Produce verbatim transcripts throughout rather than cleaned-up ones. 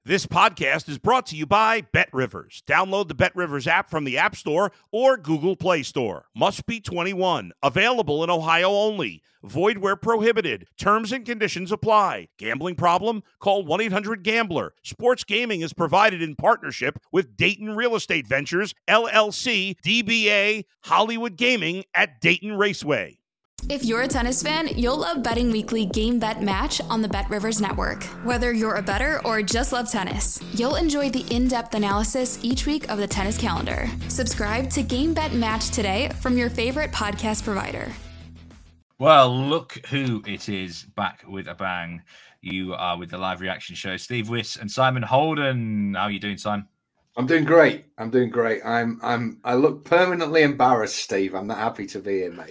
This podcast is brought to you by BetRivers. Download the BetRivers app from the App Store or Google Play Store. Must be twenty-one. Available in Ohio only. Void where prohibited. Terms and conditions apply. Gambling problem? Call one eight hundred gambler. Sports gaming is provided in partnership with Dayton Real Estate Ventures, L L C, D B A, Hollywood Gaming at Dayton Raceway. If you're a tennis fan, you'll love Betting Weekly Game Bet Match on the BetRivers Network. Whether you're a bettor or just love tennis, you'll enjoy the in-depth analysis each week of the tennis calendar. Subscribe to Game Bet Match today from your favorite podcast provider. Well, look who it is back with a bang. You are with the live reaction show. Steve Wiss and Simon Holden. How are you doing, Simon? I'm doing great. I'm doing great. I'm. I'm. I look permanently embarrassed, Steve. I'm not happy to be here, mate.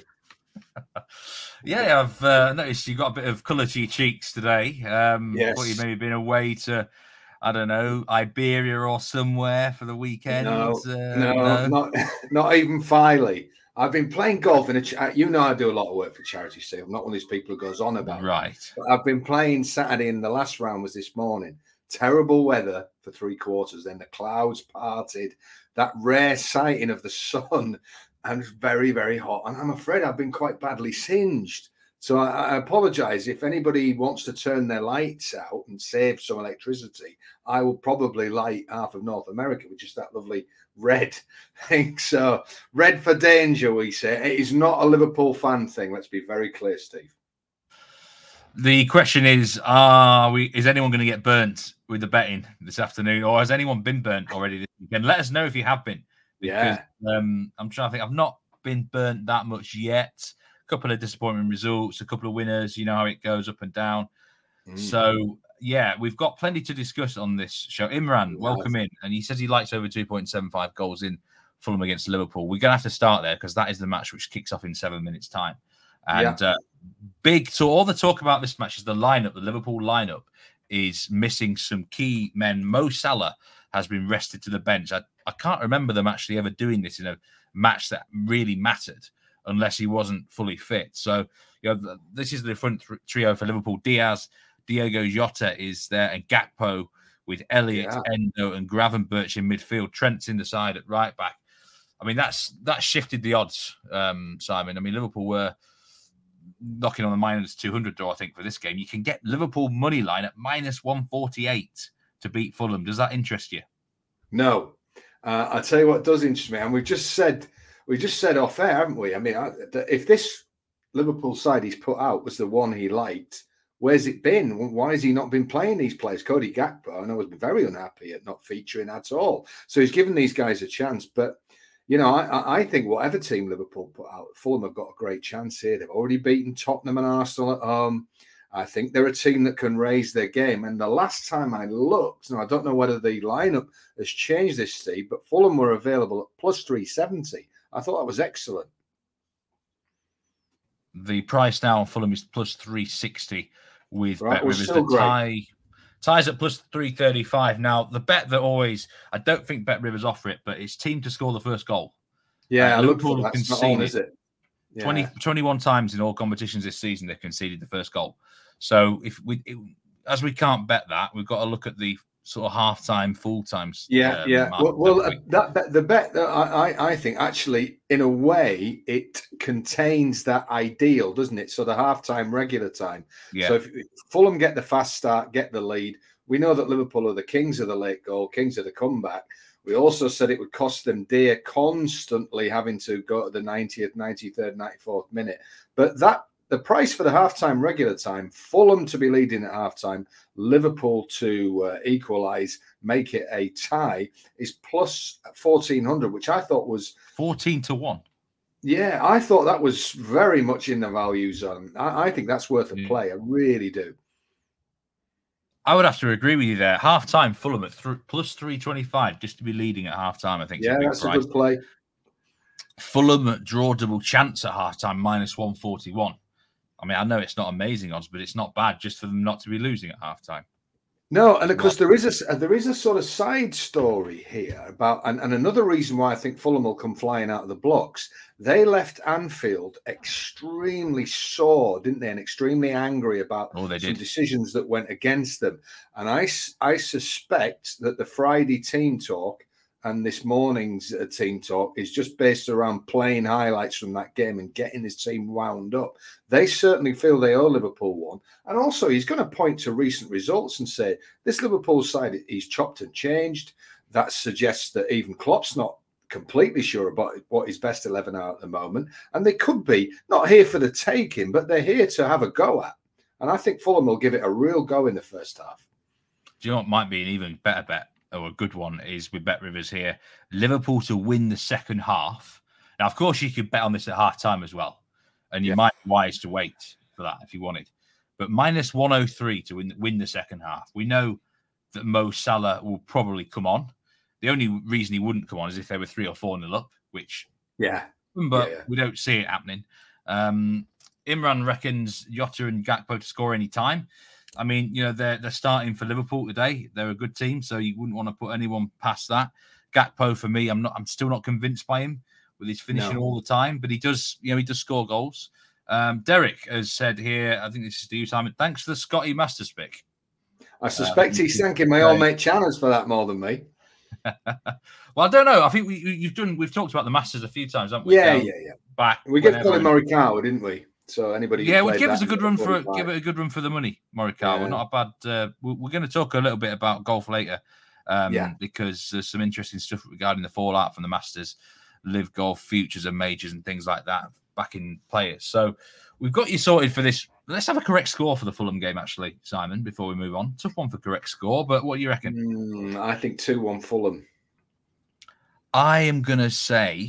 Yeah, I've uh, noticed you got a bit of colour to your cheeks today. Um, yes. Thought you maybe been away to, I don't know, Iberia or somewhere for the weekend. No, uh, no, no, not not even Filey. I've been playing golf in a. Ch- you know, I do a lot of work for charity, Steve. I'm not one of these people who goes on about it. Right. But I've been playing Saturday, and the last round was this morning. Terrible weather for three quarters. Then the clouds parted. That rare sighting of the sun. And it's very, very hot. And I'm afraid I've been quite badly singed. So I, I apologize. If anybody wants to turn their lights out and save some electricity, I will probably light half of North America with just that lovely red thing. So red for danger, we say. It is not a Liverpool fan thing. Let's be very clear, Steve. The question is, are we? Is anyone going to get burnt with the betting this afternoon? Or has anyone been burnt already this weekend? Let us know if you have been. Because, yeah, um, I'm trying to think. I've not been burnt that much yet. A couple of disappointing results, a couple of winners. You know how it goes up and down. Mm. So, yeah, we've got plenty to discuss on this show. Imran, yes. Welcome in. And he says he likes over two point seven five goals in Fulham against Liverpool. We're going to have to start there because that is the match which kicks off in seven minutes' time. And yeah. uh, big, so all the talk about this match is the lineup. The Liverpool lineup is missing some key men. Mo Salah has been rested to the bench. I, I can't remember them actually ever doing this in a match that really mattered unless he wasn't fully fit. So, you know, this is the front th- trio for Liverpool. Diaz, Diogo Jota is there, and Gakpo with Elliott, yeah. Endo, and Gravenberch in midfield. Trent's in the side at right back. I mean, that's that shifted the odds, um, Simon. I mean, Liverpool were knocking on the minus two hundred door, I think, for this game. You can get Liverpool money line at minus one forty-eight to beat Fulham. Does that interest you? No. Uh, I'll tell you what does interest me, and we've just said we just said off air, haven't we? I mean, I, if this Liverpool side he's put out was the one he liked, where's it been? Why has he not been playing these players? Cody Gakpo, I know, has been very unhappy at not featuring at all. So he's given these guys a chance. But, you know, I, I think whatever team Liverpool put out, Fulham have got a great chance here. They've already beaten Tottenham and Arsenal at home. I think they're a team that can raise their game. And the last time I looked, now I don't know whether the lineup has changed this, Steve, but Fulham were available at plus three seventy. I thought that was excellent. The price now on Fulham is plus three sixty with right, BetRivers. The tie, ties at plus three thirty-five. Now, the bet that always, I don't think BetRivers offer it, but it's team to score the first goal. Yeah, uh, Liverpool have conceded, on, is it? Yeah. twenty, twenty-one times in all competitions this season, they've conceded the first goal. So if we, it, as we can't bet that, we've got to look at the sort of half-time, full-time. Yeah, um, yeah. Well, well uh, that bet, the bet that I, I, I think actually, in a way, it contains that ideal, doesn't it? So the half-time, regular time. Yeah. So if Fulham get the fast start, get the lead, we know that Liverpool are the kings of the late goal, kings of the comeback. We also said it would cost them dear constantly having to go to the ninetieth, ninety-third, ninety-fourth minute. But that the price for the halftime regular time, Fulham to be leading at halftime, Liverpool to uh, equalise, make it a tie, is plus fourteen hundred, which I thought was fourteen to one. Yeah, I thought that was very much in the value zone. I, I think that's worth a yeah. play. I really do. I would have to agree with you there. Half time, Fulham at th- plus three twenty-five just to be leading at half time. I think. Yeah, a big that's price. a good play. Fulham draw double chance at half time, minus one forty-one. I mean, I know it's not amazing odds, but it's not bad just for them not to be losing at half time. No, and of course there is a there is a sort of side story here about, and, and another reason why I think Fulham will come flying out of the blocks. They left Anfield extremely sore, didn't they, and extremely angry about oh, they some did. decisions that went against them. And I, I suspect that the Friday team talk and this morning's uh, team talk is just based around playing highlights from that game and getting his team wound up. They certainly feel they owe Liverpool one. And also, he's going to point to recent results and say, this Liverpool side, he's chopped and changed. That suggests that even Klopp's not completely sure about what his best eleven are at the moment. And they could be not here for the taking, but they're here to have a go at. And I think Fulham will give it a real go in the first half. Do you know what might be an even better bet? Or a good one is with Bet Rivers here. Liverpool to win the second half. Now, of course, you could bet on this at half time as well. And you yeah. might be wise to wait for that if you wanted. But minus one oh three to win, win the second half. We know that Mo Salah will probably come on. The only reason he wouldn't come on is if they were three or four nil up, which, yeah, but yeah, yeah. we don't see it happening. Um, Imran reckons Jota and Gakpo to score any time. I mean, you know, they're they're starting for Liverpool today. They're a good team, so you wouldn't want to put anyone past that. Gakpo, for me, I'm not. I'm still not convinced by him with his finishing no. all the time, but he does. You know, he does score goals. Um, Derek has said here, I think this is to you, Simon. Thanks for the Scotty Masters pick. I suspect um, he's thanking my old mate Channers for that more than me. Well, I don't know. I think we you've done. We've talked about the Masters a few times, haven't we? Yeah, yeah, yeah. Back. We gave Colin Morikawa, didn't we? So anybody, yeah, we give us a good run for give it a good run for the money, Morikawa. Yeah. Not a bad. Uh, we're we're going to talk a little bit about golf later, um, yeah. because there's some interesting stuff regarding the fallout from the Masters, Live Golf Futures and Majors and things like that, backing players. So we've got you sorted for this. Let's have a correct score for the Fulham game, actually, Simon. Before we move on, tough one for correct score, but what do you reckon? Mm, I think two one Fulham. I am going to say.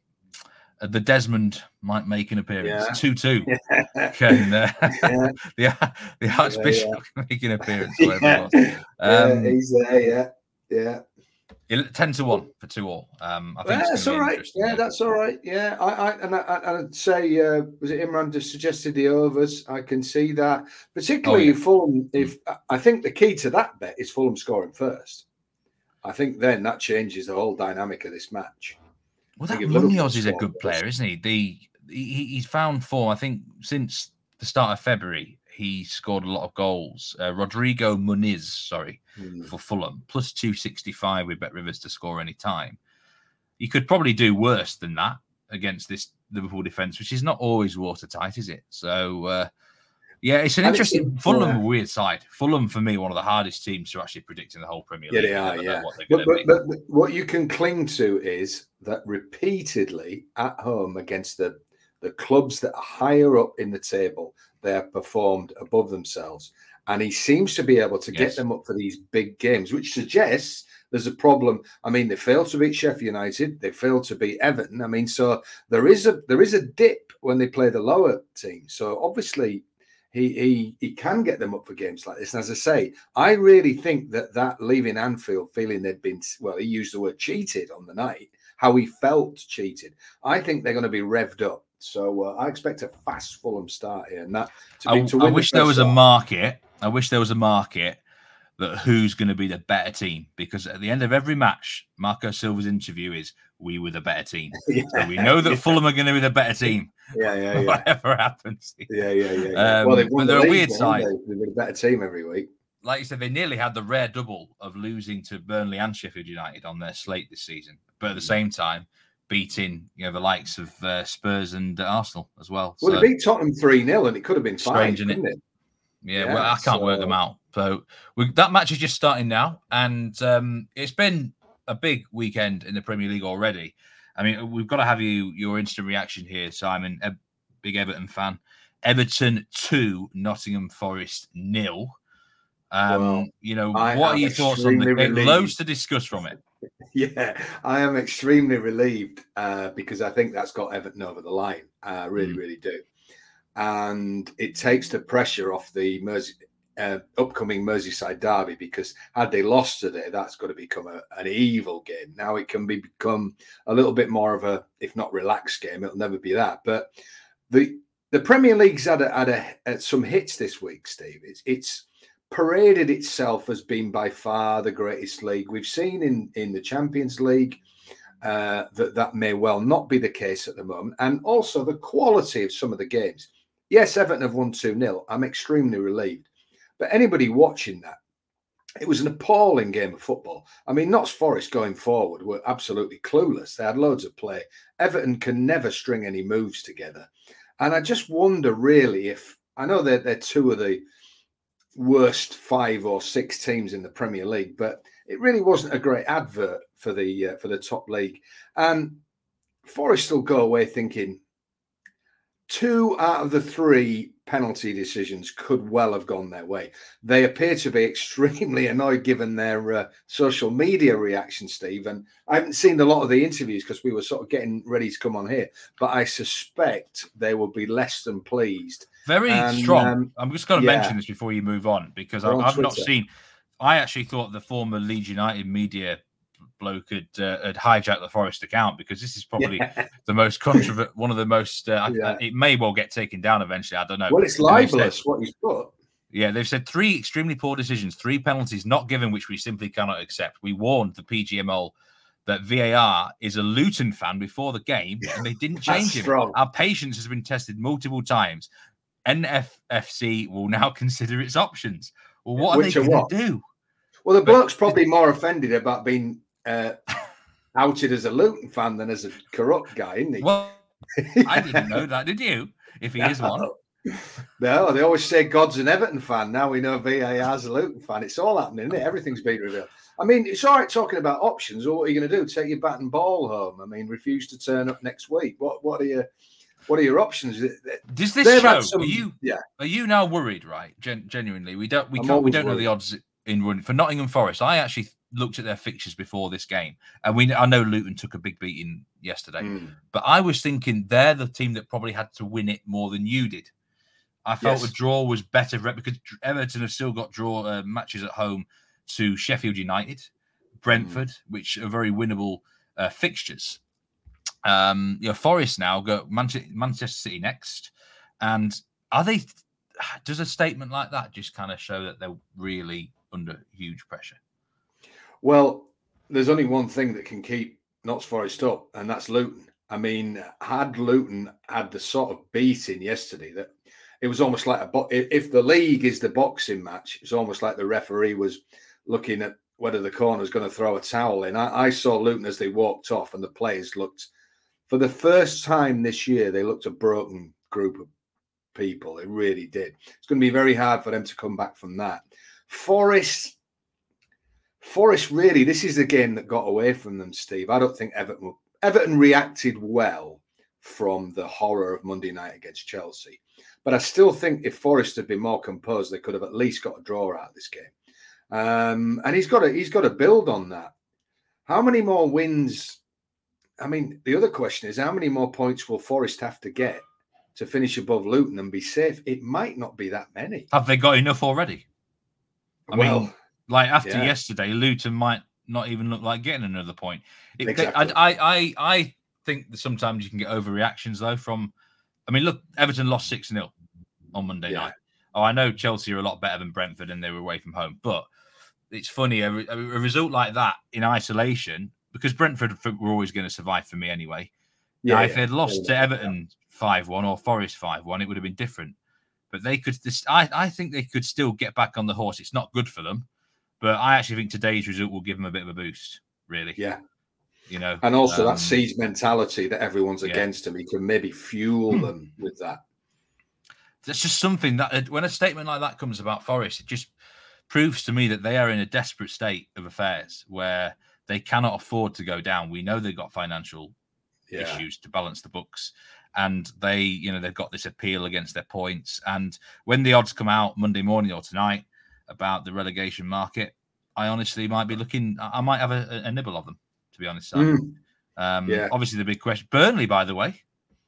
The Desmond might make an appearance. two two. Yeah. Can, uh, yeah. the, the Archbishop yeah, yeah. make an appearance. Yeah. Um, yeah, he's there, yeah. Yeah. ten to one for two all. Um, I think yeah, that's all right. Yeah, game. That's all right. Yeah. I, I, and I, I'd say, uh, was it Imran just suggested the overs? I can see that. Particularly oh, yeah. Fulham, if mm. I think the key to that bet is Fulham scoring first. I think then that changes the whole dynamic of this match. Well, that Munoz is a good player, isn't he? The he, he's found form. I think since the start of February, he scored a lot of goals. Uh, Rodrigo Muniz, sorry, mm. for Fulham, plus two sixty-five with Bet Rivers to score any time. He could probably do worse than that against this Liverpool defence, which is not always watertight, is it? So, uh, yeah, it's an and interesting it's, Fulham yeah. weird side. Fulham, for me, one of the hardest teams to actually predict in the whole Premier League. Yeah, they are, yeah. What but, but, but, but what you can cling to is that repeatedly at home against the, the clubs that are higher up in the table, they have performed above themselves. And he seems to be able to yes. get them up for these big games, which suggests there's a problem. I mean, they failed to beat Sheffield United. They failed to beat Everton. I mean, so there is a there is a dip when they play the lower teams. So obviously, He, he he can get them up for games like this. And as I say, I really think that that leaving Anfield feeling they'd been, well, he used the word cheated on the night, how he felt cheated. I think they're going to be revved up. So uh, I expect a fast Fulham start here. And that to be, I, to win I wish the there was start. a market. I wish there was a market that who's going to be the better team. Because at the end of every match, Marco Silva's interview is, we were the better team. Yeah. So we know that yeah. Fulham are going to be the better team. Yeah, yeah, yeah. Whatever happens. Yeah, yeah, yeah. yeah. Um, well, they've won but the they're league, a weird side. They've been a better team every week. Like you said, they nearly had the rare double of losing to Burnley and Sheffield United on their slate this season. But at the same time, beating you know the likes of uh, Spurs and uh, Arsenal as well. Well, so, they beat Tottenham three nil and it could have been strange, five, couldn't it? it? Yeah, yeah, well, I can't so... work them out. So we, that match is just starting now. And um, it's been a big weekend in the Premier League already. I mean, we've got to have you your instant reaction here, Simon, a big Everton fan. Everton two, Nottingham Forest nil. Um, well, you know, I what are your thoughts on the game? Loads to discuss from it. Yeah, I am extremely relieved uh, because I think that's got Everton over the line. I really, mm. really do. And it takes the pressure off the Mersey, uh, upcoming Merseyside derby, because had they lost today, that's got to become a, an evil game. Now it can be become a little bit more of a, if not relaxed game, it'll never be that. But the the Premier League's had, a, had, a, had some hits this week, Steve. It's it's paraded itself as being by far the greatest league. We've seen in, in the Champions League uh, that that may well not be the case at the moment. And also the quality of some of the games. Yes, Everton have won two nil. I'm extremely relieved. But anybody watching that, it was an appalling game of football. I mean, Notts Forest going forward were absolutely clueless. They had loads of play. Everton can never string any moves together. And I just wonder really if, I know that they're, they're two of the worst five or six teams in the Premier League, but it really wasn't a great advert for the uh, for the top league. And Forest will go away thinking two out of the three penalty decisions could well have gone their way. They appear to be extremely annoyed given their uh, social media reaction, Steve. And I haven't seen a lot of the interviews because we were sort of getting ready to come on here, but I suspect they will be less than pleased. Very and, strong. Um, I'm just going to yeah. mention this before you move on, because on I've not Twitter. seen, I actually thought the former Leeds United media bloke had, uh, had hijacked the Forest account, because this is probably Yeah. the most controversial, one of the most, uh, Yeah. I, it may well get taken down eventually. I don't know. Well, it's And they've libelous said- what he's put. Yeah, they've said three extremely poor decisions, three penalties not given, which we simply cannot accept. We warned the P G M O that V A R is a Luton fan before the game, and they didn't change it. strong. Our patience has been tested multiple times. N F F C will now consider its options. Well, what Which are are they going what? to do? Well, the But- bloke's probably more offended about being uh, outed as a Luton fan than as a corrupt guy, isn't he? Well, I didn't know that, did you? If he is one. No, they always say God's an Everton fan. Now we know V A R's a Luton fan. It's all happening, isn't it? Everything's been revealed. I mean, it's all right talking about options. Or what are you going to do? Take your bat and ball home? I mean, refuse to turn up next week. What What are your What are your options? Does this They've show? had some- are you yeah. Are you now worried? Right? Gen- genuinely, we don't. We I'm can't. We always don't know the worried. odds in run for Nottingham Forest. I actually looked at their fixtures before this game, and we. I know Luton took a big beating yesterday, Mm. but I was thinking they're the team that probably had to win it more than you did. I felt Yes. a draw was better for- because Everton have still got draw uh, matches at home to Sheffield United, Brentford, which are very winnable uh, fixtures. Um, you know, Forest now go Manchester, Manchester City next, and are they? Does a statement like that just kind of show that they're really under huge pressure? Well, there's only one thing that can keep Notts Forest up, and that's Luton. I mean, had Luton had the sort of beating yesterday that it was almost like a bo- if the league is the boxing match, it's almost like the referee was looking at whether the corner's going to throw a towel in. I, I saw Luton as they walked off, and the players looked, for the first time this year, they looked a broken group of people. It really did. It's going to be very hard for them to come back from that. Forest, Forest really, this is the game that got away from them, Steve. I don't think Everton will, Everton reacted well from the horror of Monday night against Chelsea. But I still think if Forest had been more composed, they could have at least got a draw out of this game. Um, and he's got to he's got to build on that. How many more wins? I mean, the other question is, how many more points will Forest have to get to finish above Luton and be safe? It might not be that many. Have they got enough already? I well, mean, like after yeah. yesterday, Luton might not even look like getting another point. It, Exactly. I, I, I, I think that sometimes you can get overreactions though. From, I mean, look, Everton lost six nil on Monday Yeah. night. Oh, I know Chelsea are a lot better than Brentford, and they were away from home, but it's funny a, a result like that in isolation, because Brentford were always going to survive for me anyway. yeah, Now, yeah. if they'd lost Yeah, to yeah. Everton five one or Forest five one, it would have been different. But they could. This, I, I think they could still get back on the horse. It's not good for them, but I actually think today's result will give them a bit of a boost. Really, Yeah. you know, And also um, that siege mentality that everyone's yeah. against him, he can maybe fuel them with that. That's just something that when a statement like that comes about Forest, it just proves to me that they are in a desperate state of affairs where they cannot afford to go down. We know they've got financial Yeah. issues to balance the books, and they, you know, they've got this appeal against their points. And when the odds come out Monday morning or tonight about the relegation market, I honestly might be looking. I I might have a, a nibble of them, to be honest. Mm. Um, Yeah. Obviously, the big question: Burnley, by the way,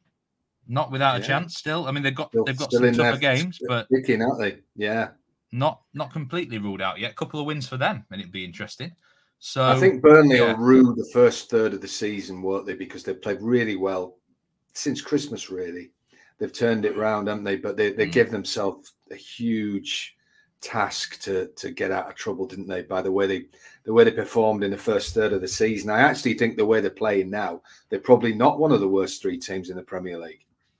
not without a Yeah. chance. Still, I mean, they've got Still- they've got still some in there, tougher games, but Picking, aren't they? Yeah. not not completely ruled out yet. A couple of wins for them, and it'd be interesting. So I think Burnley yeah. will rue the first third of the season, won't they? Because they've played really well since Christmas, really. They've turned it round, haven't they? But they, they Mm. give themselves a huge task to to get out of trouble, didn't they? By the way they the way they performed in the first third of the season. I actually think the way they're playing now, they're probably not one of the worst three teams in the Premier League.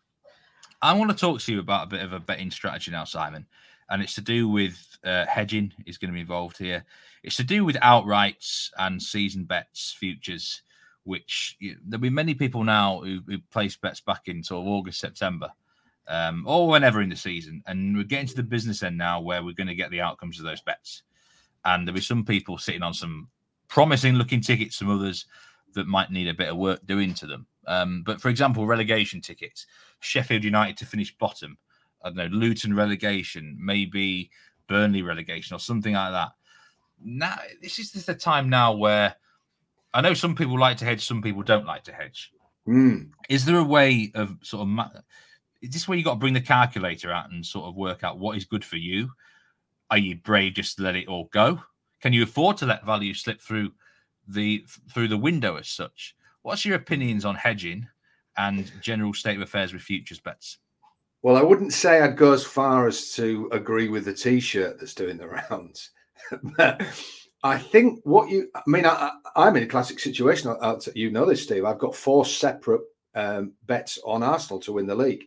I want to talk to you about a bit of a betting strategy now, Simon, and it's to do with uh, hedging is going to be involved here. It's to do with outrights and season bets, futures, which you, there'll be many people now who, who place bets back in sort of August, September, um, or whenever in the season. And we're getting to the business end now where we're going to get the outcomes of those bets. And there'll be some people sitting on some promising looking tickets, some others that might need a bit of work doing to them. Um, but for example, relegation tickets, Sheffield United to finish bottom, I don't know, Luton relegation, maybe Burnley relegation or something like that. Now, this is just the time now where I know some people like to hedge, some people don't like to hedge. Mm. Is there a way of sort of, ma- is this where you got to bring the calculator out and sort of work out what is good for you? Are you brave just to let it all go? Can you afford to let value slip through the through the window as such? What's your opinions on hedging and general state of affairs with futures bets? Well, I wouldn't say I'd go as far as to agree with the T-shirt that's doing the rounds. But I think what you, I mean, I, I'm in a classic situation. I'll, I'll, you know this, Steve. I've got four separate um, bets on Arsenal to win the league.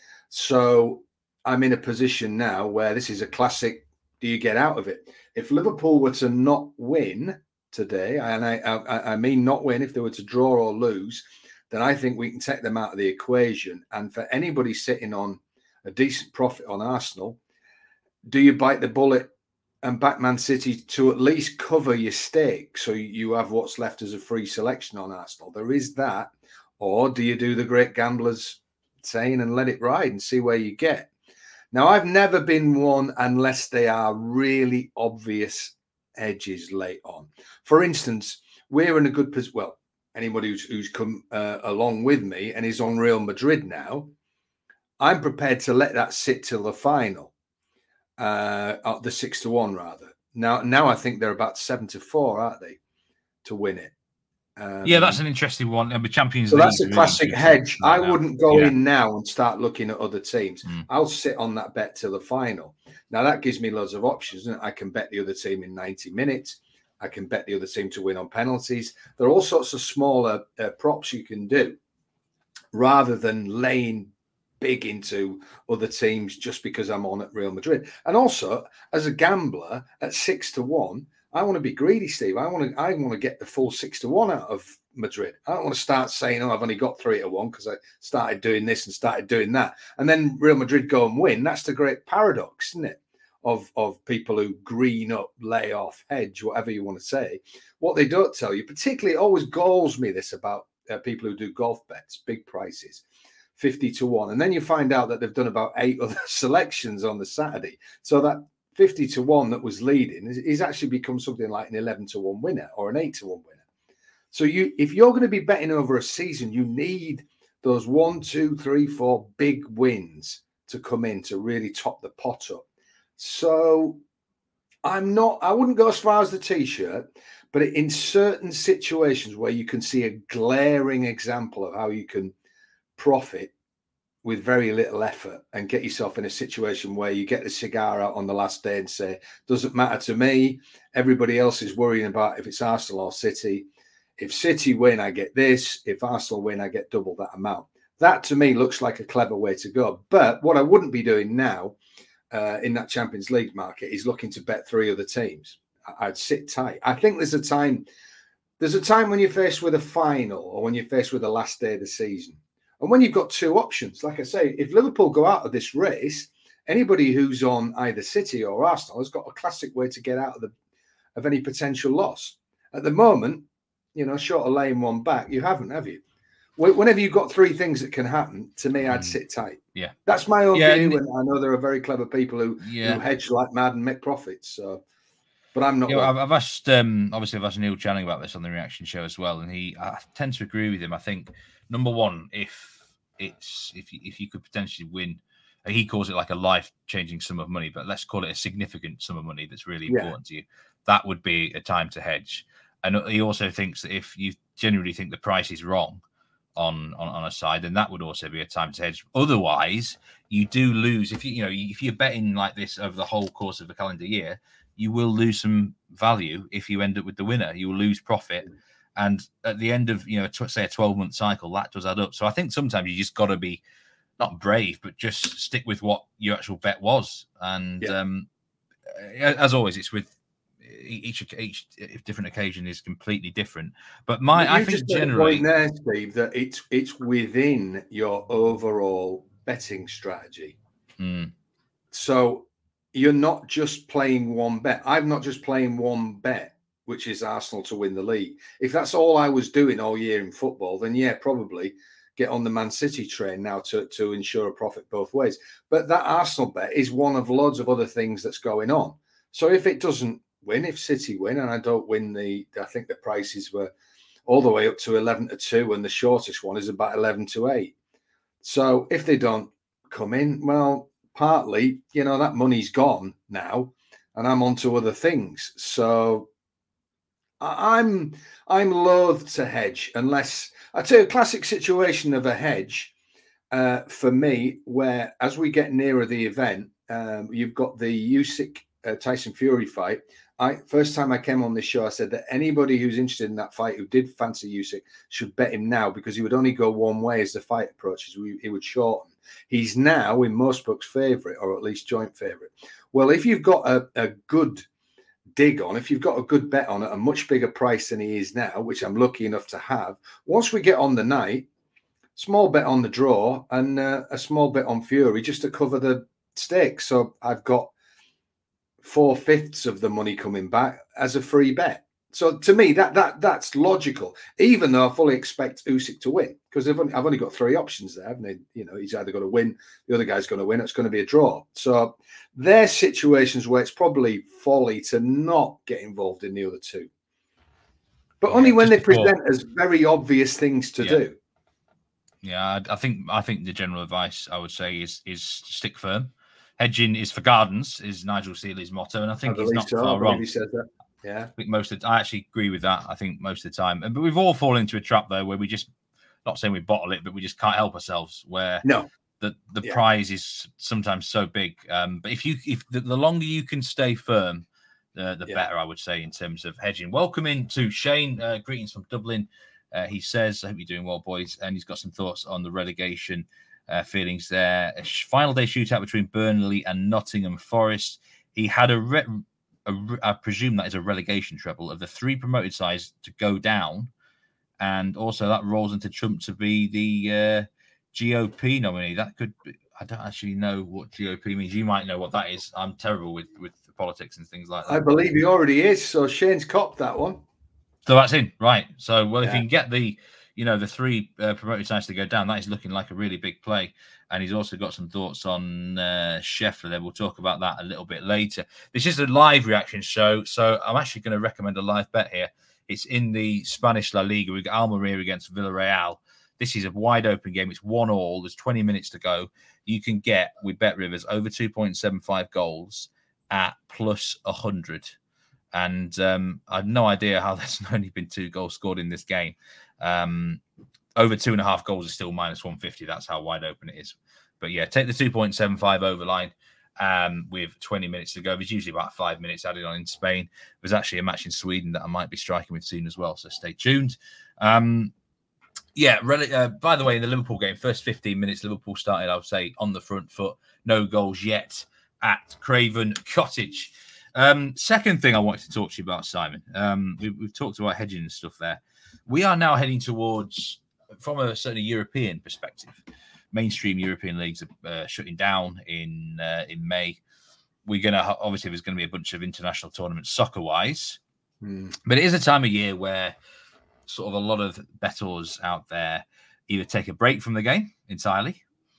So I'm in a position now where this is a classic, do you get out of it? If Liverpool were to not win today, and I, I, I mean not win, if they were to draw or lose, then I think we can take them out of the equation. And for anybody sitting on a decent profit on Arsenal, do you bite the bullet and back Man City to at least cover your stake so you have what's left as a free selection on Arsenal? There is that. Or do you do the great gamblers saying and let it ride and see where you get? Now, I've never been one unless they are really obvious edges late on. For instance, we're in a good position. Well, anybody who's, who's come uh, along with me and is on Real Madrid now, I'm prepared to let that sit till the final, uh, the six to one rather. Now, now I think they're about seven to four, aren't they, to win it? Um, yeah, that's an interesting one. And the Champions so League. That's a classic hedge. I now. wouldn't go yeah. in now and start looking at other teams. Mm. I'll sit on that bet till the final. Now that gives me loads of options. I can bet the other team in ninety minutes. I can bet the other team to win on penalties. There are all sorts of smaller uh, props you can do rather than laying big into other teams just because I'm on at Real Madrid. And also, as a gambler at six to one, I want to be greedy, Steve. I want to I want to get the full six to one out of Madrid. I don't want to start saying, oh, I've only got three to one because I started doing this and started doing that. And then Real Madrid go and win. That's the great paradox, isn't it? Of, of people who green up, lay off, hedge, whatever you want to say. What they don't tell you, particularly it always galls me this about uh, people who do golf bets, big prices, fifty to one. And then you find out that they've done about eight other selections on the Saturday. So that fifty to one that was leading is, is actually become something like an eleven to one winner or an eight to one winner. So you, if you're going to be betting over a season, you need those one, two, three, four big wins to come in to really top the pot up. So I'm not, I wouldn't go as far as the T-shirt, but in certain situations where you can see a glaring example of how you can profit with very little effort and get yourself in a situation where you get the cigar out on the last day and say, doesn't matter to me. Everybody else is worrying about if it's Arsenal or City. If City win, I get this. If Arsenal win, I get double that amount. That to me looks like a clever way to go. But what I wouldn't be doing now uh, in that Champions League market is looking to bet three other teams. I'd sit tight. I think there's a time, there's a time when you're faced with a final or when you're faced with the last day of the season. And when you've got two options, like I say, if Liverpool go out of this race, anybody who's on either City or Arsenal has got a classic way to get out of the of any potential loss. At the moment, you know, short of laying one back, you haven't, have you? Whenever you've got three things that can happen, to me, I'd sit tight. Yeah. That's my own yeah, view, and I know there are very clever people who, yeah. who hedge like mad and make profits. So, but I'm not. You know, I've, I've asked, um, obviously, I've asked Neil Channing about this on the reaction show as well, and he, I tend to agree with him. I think number one, if it's if you, if you could potentially win, he calls it like a life-changing sum of money, but let's call it a significant sum of money that's really important yeah. to you. That would be a time to hedge. And he also thinks that if you genuinely think the price is wrong on, on on a side, and that would also be a time to hedge. Otherwise, you do lose if you you know if you're betting like this over the whole course of the calendar year, you will lose some value if you end up with the winner. You will lose profit, and at the end of you know tw- say a twelve month cycle, that does add up. So I think sometimes you just got to be not brave, but just stick with what your actual bet was. And yeah. um, as always, it's with each each different occasion is completely different. But my, you I think generally, point there, Steve, that it's it's within your overall betting strategy. Mm. So you're not just playing one bet. I'm not just playing one bet, which is Arsenal to win the league. If that's all I was doing all year in football, then yeah, probably get on the Man City train now to, to ensure a profit both ways. But that Arsenal bet is one of loads of other things that's going on. So if it doesn't win, if City win, and I don't win the, I think the prices were all the way up to eleven to two, and the shortest one is about eleven to eight. So if they don't come in, well, partly, you know, that money's gone now, and I'm on to other things. So I'm I'm loath to hedge unless I tell you a classic situation of a hedge uh, for me, where as we get nearer the event, um, you've got the Usyk uh, Tyson Fury fight. I first time I came on this show, I said that anybody who's interested in that fight who did fancy Usyk should bet him now, because he would only go one way as the fight approaches. He would shorten. He's now in most books' favourite, or at least joint favourite. Well, if you've got a, a good dig on, if you've got a good bet on at a much bigger price than he is now, which I'm lucky enough to have, once we get on the night, small bet on the draw and uh, a small bet on Fury just to cover the stakes. So I've got four fifths of the money coming back as a free bet. So to me, that that that's logical, even though I fully expect Usyk to win, because I've only, I've only got three options there, haven't I? You know, he's either going to win, the other guy's going to win, it's going to be a draw. So there's situations where it's probably folly to not get involved in the other two, but yeah, only when they before, present as very obvious things to yeah. do. Yeah, I think I think the general advice I would say is is stick firm. Hedging is for gardens, is Nigel Seeley's motto, and I think I he's not so. far wrong. He said that. Yeah, I think most of the, I actually agree with that. I think most of the time, but we've all fallen into a trap though, where we just, not saying we bottle it, but we just can't help ourselves. Where no, the the yeah. prize is sometimes so big. Um, but if you if the, the longer you can stay firm, the the yeah. better, I would say, in terms of hedging. Welcome in to Shane. Uh, greetings from Dublin. Uh, he says, "I hope you're doing well, boys," and he's got some thoughts on the relegation uh, feelings there. A sh- final day shootout between Burnley and Nottingham Forest. He had a. Re- A, I presume that is a relegation treble of the three promoted sides to go down, and also that rolls into Trump to be the uh, G O P nominee. That could be, I don't actually know what G O P means. You might know what that is. I'm terrible with with politics and things like that. I believe he already is. So Shane's copped that one. So that's in, right? So well, if yeah. you can get the you know the three uh, promoted sides to go down, that is looking like a really big play. And he's also got some thoughts on uh, Scheffler there. We'll talk about that a little bit later. This is a live reaction show, so I'm actually going to recommend a live bet here. It's in the Spanish La Liga. We've got Almeria against Villarreal. This is a wide open game. It's one all. There's twenty minutes to go. You can get, with Bet Rivers, over two point seven five goals at plus one hundred. And um, I have no idea how there's only been two goals scored in this game. Um, over two and a half goals is still minus one fifty. That's how wide open it is. But yeah, take the two point seven five over line um, with twenty minutes to go. There's usually about five minutes added on in Spain. There's actually a match in Sweden that I might be striking with soon as well. So stay tuned. Um, yeah, really, uh, by the way, in the Liverpool game, first fifteen minutes, Liverpool started, I would say, on the front foot. No goals yet at Craven Cottage. Um, second thing I wanted to talk to you about, Simon. Um, we, we've talked about hedging and stuff there. We are now heading towards, from a certainly European perspective, mainstream European leagues are uh, shutting down in uh, in May. We're going to, obviously, there's going to be a bunch of international tournaments soccer-wise. Mm. But it is a time of year where sort of a lot of bettors out there either take a break from the game entirely,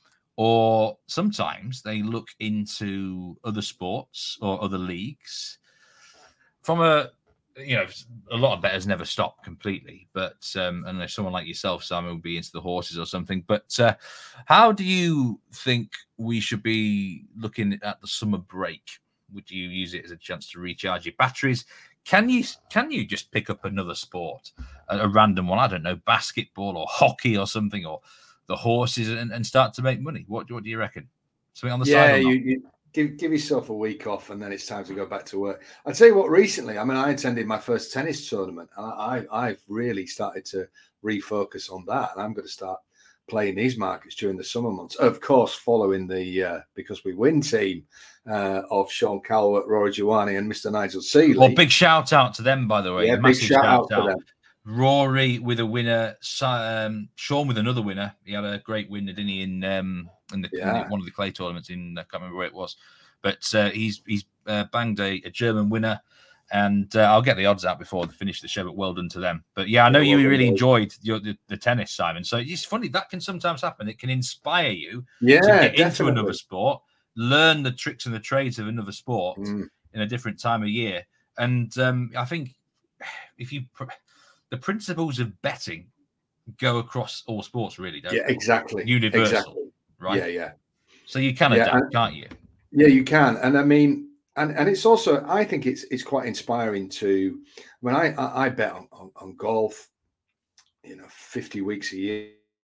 or sometimes they look into other sports or other leagues. From a, you know, a lot of bettors never stop completely, but um, unless someone like yourself, Simon, would be into the horses or something. But uh, how do you think we should be looking at the summer break? Would you use it as a chance to recharge your batteries, can you can you just pick up another sport, a, a random one? I don't know, basketball or hockey or something, or the horses, and, and start to make money? What what do you reckon? Something on the yeah, side? Yeah, you, you give give yourself a week off, and then it's time to go back to work. I tell you what, recently, I mean, I attended my first tennis tournament. I, I I've really started to refocus on that, and I'm going to start playing these markets during the summer months. Of course, following the uh, Because We Win team uh, of Sean Calvert, Rory Giuani, and Mister Nigel Seeley. Well, big shout out to them, by the way. Yeah, big shout, shout out to them. Rory with a winner, um, Sean with another winner. He had a great winner, didn't he, in um, in, the, yeah. in the, one of the clay tournaments in I can't remember where it was, but uh, he's he's uh, banged a, a German winner, and uh, I'll get the odds out before they finish the show. But well done to them. But yeah, I know yeah, well you really enjoyed your, the, the tennis, Simon. So it's funny that can sometimes happen. It can inspire you yeah, to get definitely. into another sport, learn the tricks and the trades of another sport mm. in a different time of year, and um, I think if you. Pr- The principles of betting go across all sports, really, don't yeah, they? exactly. Universal, exactly. right? Yeah, yeah. So you can yeah, adapt, and, can't you? Yeah, you can. And I mean, and, and it's also, I think it's it's quite inspiring to, when I I, I bet on, on, on golf, you know, fifty weeks a year.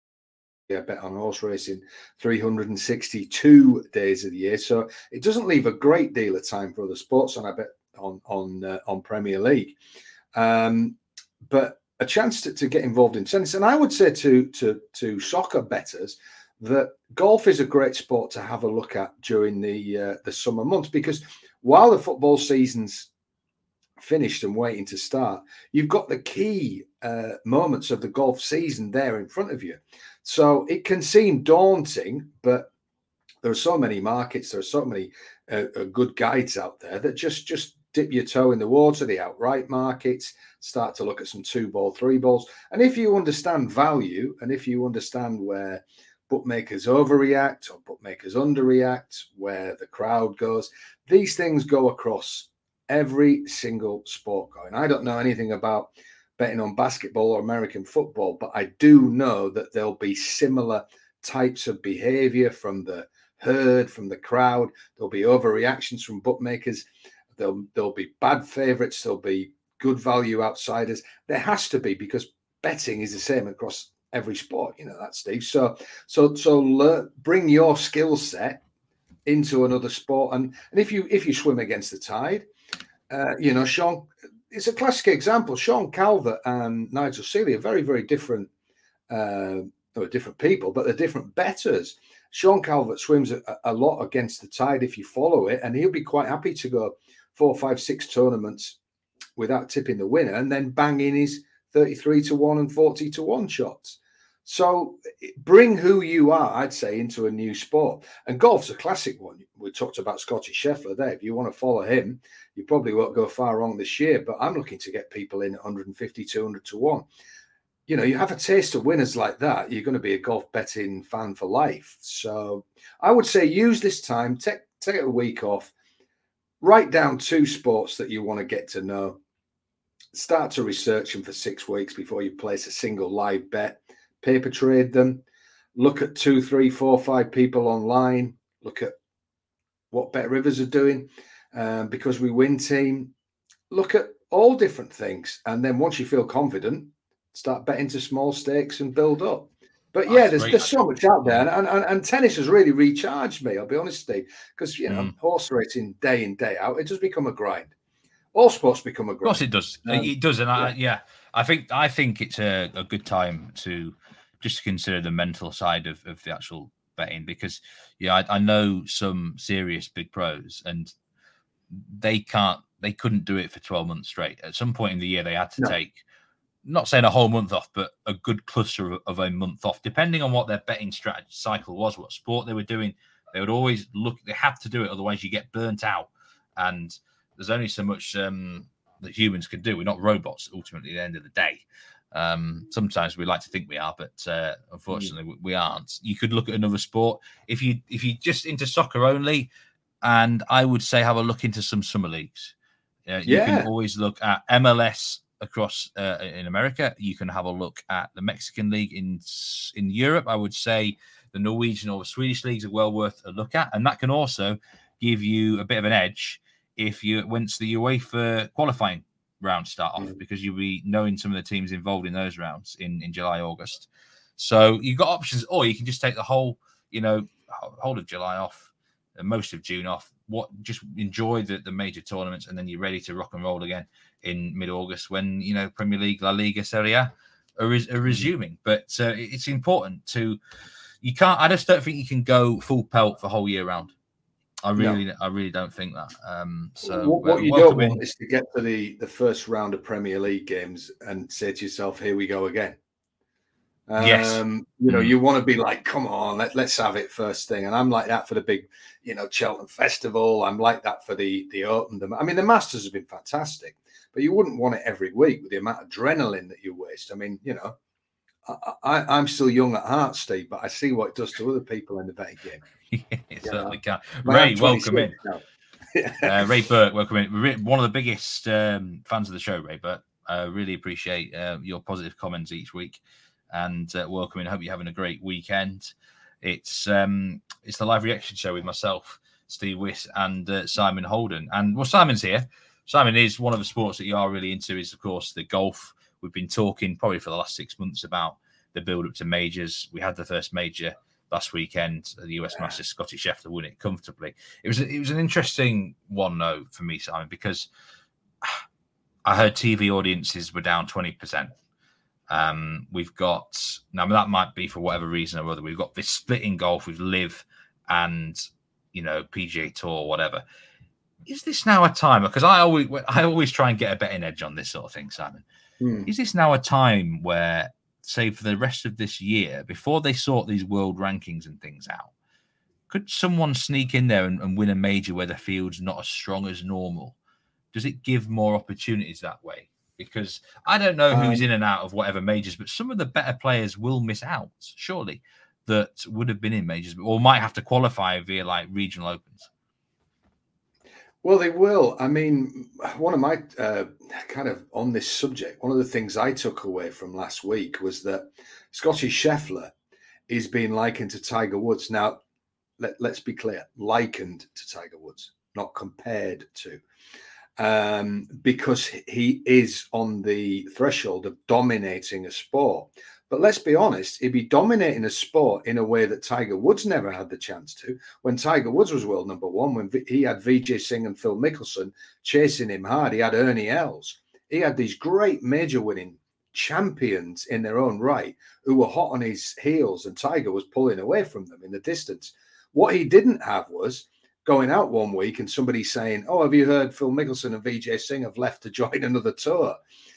I bet on horse racing three hundred sixty-two days of the year. So it doesn't leave a great deal of time for other sports. And I bet on on uh, on Premier League. Um, but a chance to, to get involved in tennis. And I would say to, to, to soccer bettors that golf is a great sport to have a look at during the uh, the summer months, because while the football season's finished and waiting to start, you've got the key uh, moments of the golf season there in front of you. So it can seem daunting, but there are so many markets, there are so many uh, uh, good guides out there that just just dip your toe in the water, the outright markets, start to look at some two ball, three balls. And if you understand value, and if you understand where bookmakers overreact or bookmakers underreact, where the crowd goes, these things go across every single sport going. I don't know anything about betting on basketball or American football, but I do know that there'll be similar types of behavior from the herd, from the crowd. There'll be overreactions from bookmakers. There'll, there'll be bad favorites. There'll be good value outsiders. There has to be, because betting is the same across every sport. You know that, Steve. So, so, so learn, bring your skill set into another sport. And, and if you if you swim against the tide, uh, you know, Sean, it's a classic example. Sean Calvert and Nigel Seeley are very, very different, uh, or different people, but they're different bettors. Sean Calvert swims a, a lot against the tide if you follow it, and he'll be quite happy to go four, five, six tournaments without tipping the winner and then bang in his thirty-three to one and forty to one shots. So bring who you are, I'd say, into a new sport. And golf's a classic one. We talked about Scotty Scheffler there. If you want to follow him, you probably won't go far wrong this year, but I'm looking to get people in at one fifty, two hundred to one. You know, you have a taste of winners like that, you're going to be a golf betting fan for life. So I would say use this time, take, take a week off, write down two sports that you want to get to know, start to research them for six weeks before you place a single live bet, paper trade them, look at two, three, four, five people online, look at what Bet Rivers are doing, um, Because We Win team, look at all different things. And then once you feel confident, start betting to small stakes and build up. But yeah, there's, there's so much out there. And, and, and tennis has really recharged me, I'll be honest, Steve, because, you know, mm. horse racing day in, day out, it does become a grind. All sports become a grind. Of course it does. Um, it does. And yeah. I, yeah, I think I think it's a, a good time to just consider the mental side of, of the actual betting, because, yeah, I, I know some serious big pros and they can't, they couldn't do it for twelve months straight. At some point in the year, they had to no. take, not saying a whole month off, but a good cluster of, of a month off, depending on what their betting strategy cycle was, what sport they were doing. They would always look, they have to do it. Otherwise you get burnt out. And there's only so much um, that humans can do. We're not robots, ultimately, at the end of the day. Um, sometimes we like to think we are, but uh, unfortunately mm. we aren't. You could look at another sport. If you if you just into soccer only, and I would say have a look into some summer leagues. Uh, you yeah. can always look at M L S across uh, in America. You can have a look at the Mexican League in in Europe. I would say the Norwegian or the Swedish leagues are well worth a look at, and that can also give you a bit of an edge if you once the UEFA qualifying rounds start off Mm. because you'll be knowing some of the teams involved in those rounds in, in July, August. So you've got options, or you can just take the whole, you know, whole of July off, and most of June off. What just enjoy the, the major tournaments, and then you're ready to rock and roll again in mid-August when, you know, Premier League, La Liga, Serie A are, res- are resuming. But uh, it's important to, you can't, I just don't think you can go full pelt for whole year round. I really, no. I really don't think that. Um, so what, what uh, you don't want in. is to get to the, the first round of Premier League games and say to yourself, "Here we go again." Um, yes, you know, mm. you want to be like, "Come on, let, let's have it first thing." And I'm like that for the big, you know, Cheltenham Festival. I'm like that for the the Open. I mean, the Masters have been fantastic, but you wouldn't want it every week with the amount of adrenaline that you waste. I mean, you know, I, I, I'm still young at heart, Steve, but I see what it does to other people in the betting game. It certainly can. Man, Ray, welcome in. uh, Ray Burke, welcome in. One of the biggest um, fans of the show, Ray Burke. I uh, really appreciate uh, your positive comments each week, and uh, welcome in. Hope you're having a great weekend. It's um, it's the live reaction show with myself, Steve Wiss, and uh, Simon Holden. And well, Simon's here. Simon is one of the sports that you are really into. Is of course the golf. We've been talking probably for the last six months about the build up to majors. We had the first major last weekend, the U S Masters. Scotty Scheffler won it comfortably. It was it was an interesting one, though, for me, Simon, because I heard T V audiences were down twenty percent. Um, we've got, now that might be for whatever reason or other, we've got this split in golf with Liv and, you know, P G A Tour or whatever. Is this now a time? Because I always I always try and get a betting edge on this sort of thing, Simon. Hmm. Is this now a time where, say, for the rest of this year, before they sort these world rankings and things out, could someone sneak in there and, and win a major where the field's not as strong as normal? Does it give more opportunities that way? Because I don't know who's um, in and out of whatever majors, but some of the better players will miss out, surely, that would have been in majors or might have to qualify via like regional opens. Well, they will. I mean, one of my uh, kind of on this subject, one of the things I took away from last week was that Scotty Scheffler is being likened to Tiger Woods. Now, let, let's be clear, likened to Tiger Woods, not compared to, um, because he is on the threshold of dominating a sport. But let's be honest, he'd be dominating a sport in a way that Tiger Woods never had the chance to. When Tiger Woods was world number one, when he had Vijay Singh and Phil Mickelson chasing him hard, he had Ernie Els. He had these great major winning champions in their own right who were hot on his heels, and Tiger was pulling away from them in the distance. What he didn't have was going out one week and somebody saying, "Oh, have you heard Phil Mickelson and Vijay Singh have left to join another tour?"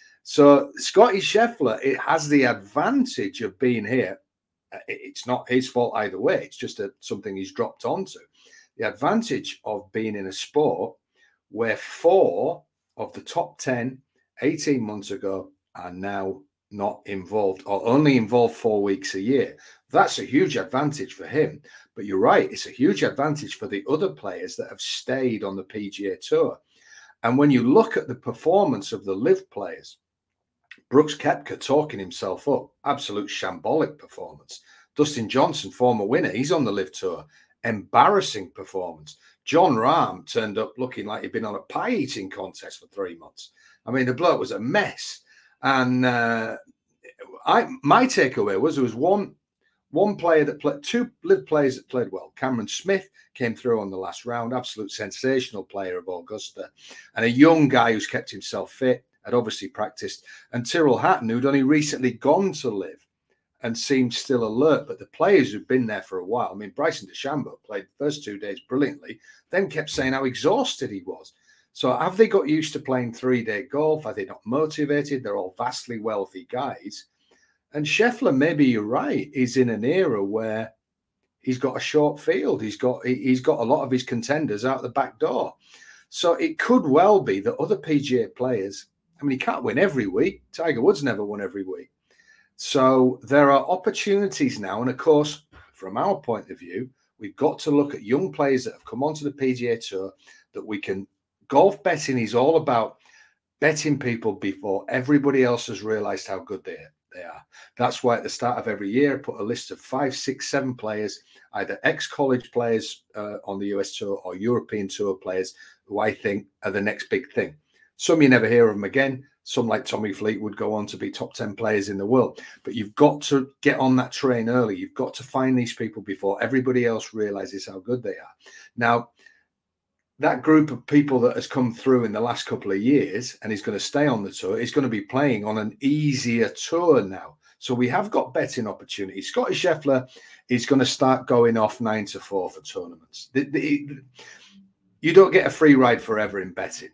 So Scotty Scheffler, it has the advantage of being here. It's not his fault either way. It's just a, something he's dropped onto. The advantage of being in a sport where four of the top ten eighteen months ago are now not involved or only involved four weeks a year. That's a huge advantage for him. But you're right. It's a huge advantage for the other players that have stayed on the P G A Tour. And when you look at the performance of the Live players, Brooks Koepka talking himself up, absolute shambolic performance. Dustin Johnson, former winner, he's on the Live Tour, embarrassing performance. John Rahm turned up looking like he'd been on a pie eating contest for three months. I mean, the bloke was a mess. And uh, I, my takeaway was there was one, one player that played, two Live players that played well. Cameron Smith came through on the last round, absolute sensational player of Augusta, and a young guy who's kept himself fit, had obviously practiced, and Tyrrell Hatton, who'd only recently gone to Live and seemed still alert. But the players who've been there for a while, I mean, Bryson DeChambeau played the first two days brilliantly, then kept saying how exhausted he was. So have they got used to playing three-day golf? Are they not motivated? They're all vastly wealthy guys. And Scheffler, maybe you're right, is in an era where he's got a short field. He's got he's got a lot of his contenders out the back door. So it could well be that other P G A players, I mean, he can't win every week. Tiger Woods never won every week. So there are opportunities now. And of course, from our point of view, we've got to look at young players that have come onto the P G A Tour that we can. Golf betting is all about betting people before everybody else has realized how good they are. They are. That's why at the start of every year, I put a list of five, six, seven players, either ex-college players uh, on the U S Tour or European Tour players who I think are the next big thing. Some you never hear of them again. Some, like Tommy Fleetwood, go on to be top ten players in the world. But you've got to get on that train early. You've got to find these people before everybody else realizes how good they are. Now, that group of people that has come through in the last couple of years and is going to stay on the tour is going to be playing on an easier tour now. So we have got betting opportunities. Scotty Scheffler is going to start going off nine to four for tournaments. The, the, you don't get a free ride forever in betting.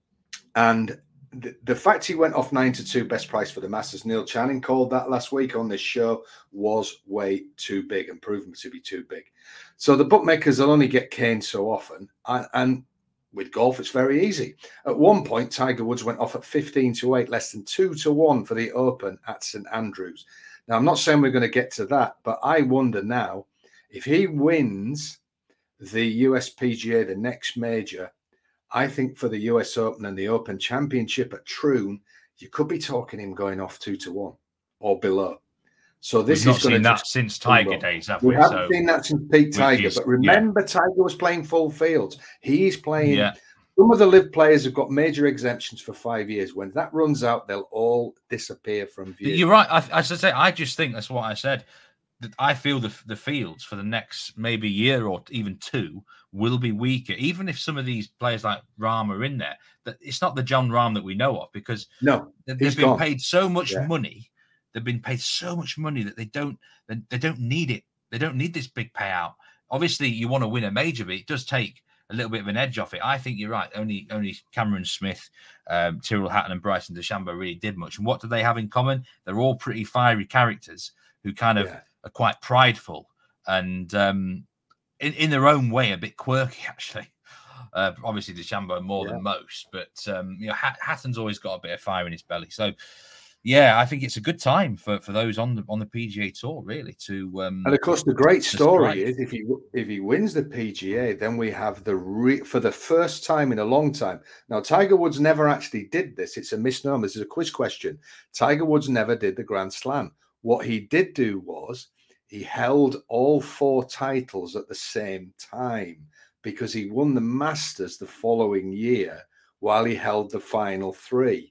And the, the fact he went off nine to two best price for the Masters, Neil Channing called that last week on this show, was way too big and proven to be too big. So the bookmakers will only get caned so often. And, and with golf, it's very easy. At one point, Tiger Woods went off at fifteen to eight, less than two to one for the Open at St Andrews. Now, I'm not saying we're going to get to that, but I wonder now if he wins the U S P G A, the next major, I think for the U S Open and the Open Championship at Troon, you could be talking him going off two to one or below. So this We've is not going seen to that since Tiger days, have we? We haven't so, seen that since Pete Tiger. is, But remember, yeah. Tiger was playing full fields. He's playing. Yeah. Some of the live players have got major exemptions for five years. When that runs out, they'll all disappear from view. You're right. I, as I say, I just think that's what I said. That I feel the the fields for the next maybe year or even two will be weaker, even if some of these players like Rahm are in there. That it's not the John Rahm that we know of because no, they've been gone. paid so much yeah. money. They've been paid so much money that they don't they, they don't need it. They don't need this big payout. Obviously, you want to win a major, but it does take a little bit of an edge off it. I think you're right. Only only Cameron Smith, um, Tyrrell Hatton, and Bryson DeChambeau really did much. And what do they have in common? They're all pretty fiery characters who kind of yeah. are quite prideful and um, in, in their own way a bit quirky, actually. Uh, obviously, DeChambeau more yeah. than most, but um, you know, Hatton's always got a bit of fire in his belly. So. Yeah, I think it's a good time for, for those on the on the P G A Tour, really. To um, and of course, the great story is if he if he wins the P G A, then we have the re, for the first time in a long time. Now, Tiger Woods never actually did this. It's a misnomer. This is a quiz question. Tiger Woods never did the Grand Slam. What he did do was he held all four titles at the same time because he won the Masters the following year while he held the final three.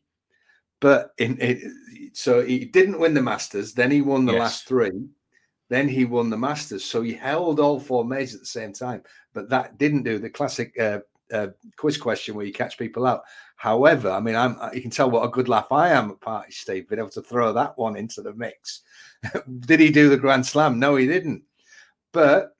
But in it, so he didn't win the Masters. Then he won the yes. last three. Then he won the Masters. So he held all four majors at the same time. But that didn't do the classic uh, uh, quiz question where you catch people out. However, I mean, I'm, you can tell what a good laugh I am at parties, Steve, being able to throw that one into the mix. Did he do the Grand Slam? No, he didn't. But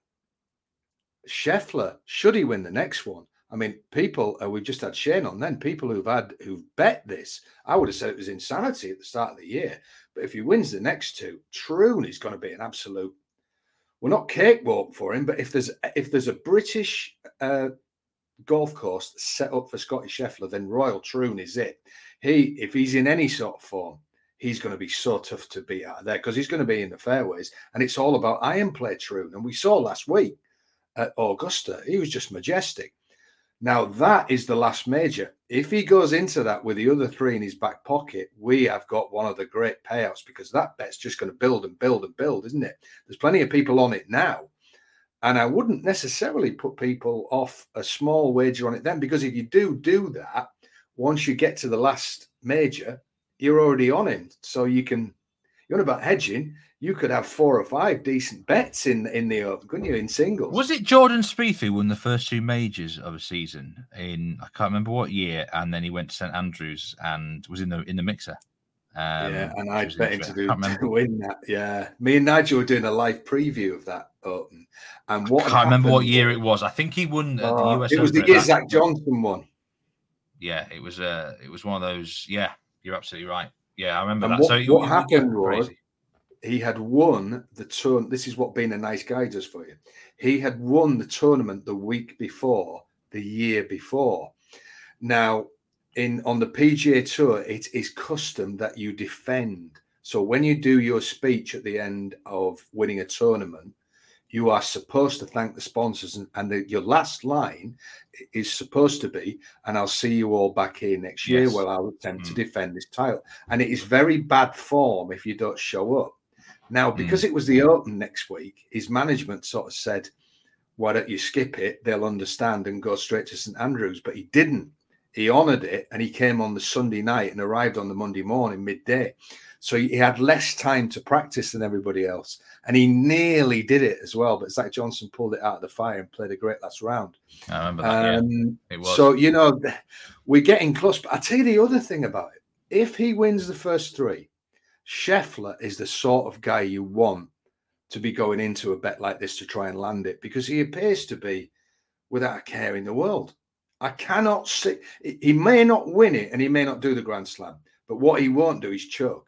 Scheffler, should he win the next one? I mean, people, uh, we've just had Shane on then, people who've had, who've bet this, I would have said it was insanity at the start of the year. But if he wins the next two, Troon is going to be an absolute, well, not cakewalk for him, but if there's if there's a British uh, golf course set up for Scotty Scheffler, then Royal Troon is it. He, if he's in any sort of form, he's going to be so tough to beat out of there because he's going to be in the fairways. And it's all about iron play Troon. And we saw last week at Augusta, he was just majestic. Now, that is the last major. If he goes into that with the other three in his back pocket, we have got one of the great payouts because that bet's just going to build and build and build, isn't it? There's plenty of people on it now. And I wouldn't necessarily put people off a small wager on it then, because if you do do that, once you get to the last major, you're already on him. So you can, you're on about hedging. You could have four or five decent bets in, in the Open, couldn't you, in singles? Was it Jordan Spieth who won the first two majors of a season in, I can't remember what year, and then he went to St Andrews and was in the in the mixer? Um, yeah, and I bet him to, do, to win that. Yeah, me and Nigel were doing a live preview of that Open. And what I can't remember what year it was. I think he won uh, oh, the U S It was Open the year Zach Johnson won. Yeah, it was. Uh, it was one of those. Yeah, you're absolutely right. Yeah, I remember and that. What, so what you, happened you was he had won the tour. This is what being a nice guy does for you. He had won the tournament the week before, the year before. Now, in on the P G A Tour, it is custom that you defend. So when you do your speech at the end of winning a tournament, you are supposed to thank the sponsors, and, and the, your last line is supposed to be, and I'll see you all back here next year yes. where I'll attempt mm. to defend this title. And it is very bad form if you don't show up. Now, because mm. it was the Open next week, his management sort of said, why don't you skip it? They'll understand and go straight to St Andrews. But he didn't. he honoured it, and he came on the Sunday night and arrived on the Monday morning midday. So he had less time to practice than everybody else, and he nearly did it as well. But Zach Johnson pulled it out of the fire and played a great last round. I remember that. Um, yeah, it was. So you know, we're getting close. But I tell you the other thing about it: if he wins the first three, Scheffler is the sort of guy you want to be going into a bet like this to try and land it, because he appears to be without a care in the world. I cannot see. He may not win it, and he may not do the Grand Slam, but what he won't do is choke.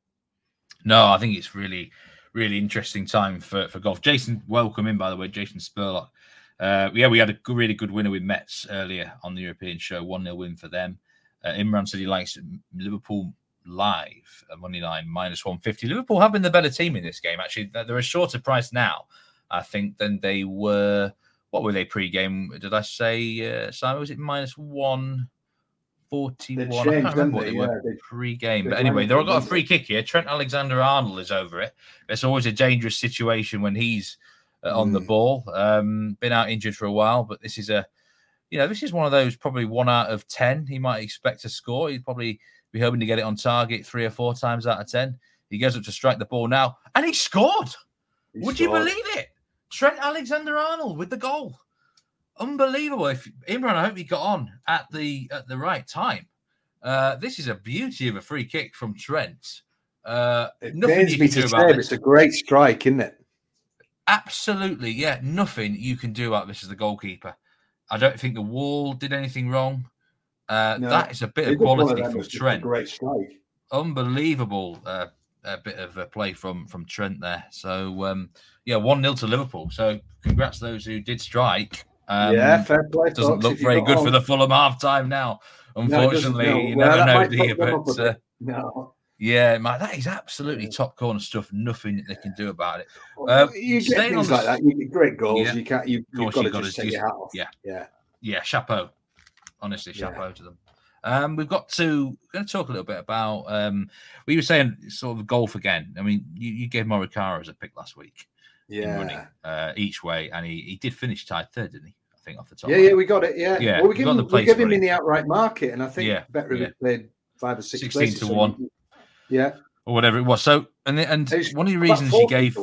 No, I think it's really, really interesting time for, for golf. Jason, welcome in, by the way, Jason Spurlock. Uh, yeah, we had a good, really good winner with Mets earlier on the European show, one nil win for them. Uh, Imran said he likes Liverpool live, uh, money line, minus one fifty. Liverpool have been the better team in this game, actually. They're a shorter price now, I think, than they were. What were they pre-game? Did I say, uh, Simon, was it minus one forty-one? I can't remember what they, they were yeah, pre-game. But anyway, they've got a free kick here. Trent Alexander-Arnold is over it. It's always a dangerous situation when he's uh, on mm. the ball. Um, been out injured for a while, but this is a, you know, this is one of those probably one out of ten he might expect to score. He'd probably be hoping to get it on target three or four times out of ten. He goes up to strike the ball now, and he scored. He Would scored. you believe it? Trent Alexander-Arnold with the goal. Unbelievable. If Imran, I hope he got on at the at the right time. Uh, this is a beauty of a free kick from Trent. Uh, it pains me to say, it's a great strike, isn't it? Absolutely, yeah. Nothing you can do about this as the goalkeeper. I don't think the wall did anything wrong. Uh, no, that is a bit of quality from Trent. A great strike. Unbelievable uh, a bit of a play from from Trent there. So, um, yeah, one nil to Liverpool. So, congrats to those who did strike. Um, yeah, fair play. Doesn't look very good on. for the Fulham half time now. Unfortunately, no, you well, never know, do you? But uh, no. yeah, man, that is absolutely top corner stuff. Nothing they can do about it. Well, uh, you get things like that. You get great goals. Yeah. You can't. You, you've got to just take your hat off. Yeah, yeah, yeah. Chapeau. Honestly, chapeau yeah. to them. Um, we've got to we're going to talk a little bit about. Um, we were saying sort of golf again. I mean, you, you gave Morikawa as a pick last week. Yeah, in running uh, each way, and he, he did finish tied third, didn't he? I think off the top. Yeah, yeah, we got it. Yeah, yeah. Well, we give him, we give him in the outright market, and I think yeah, Bet River yeah. played five or six, sixteen places, to so one. You, yeah, or whatever it was. So, and and one of the reasons you gave,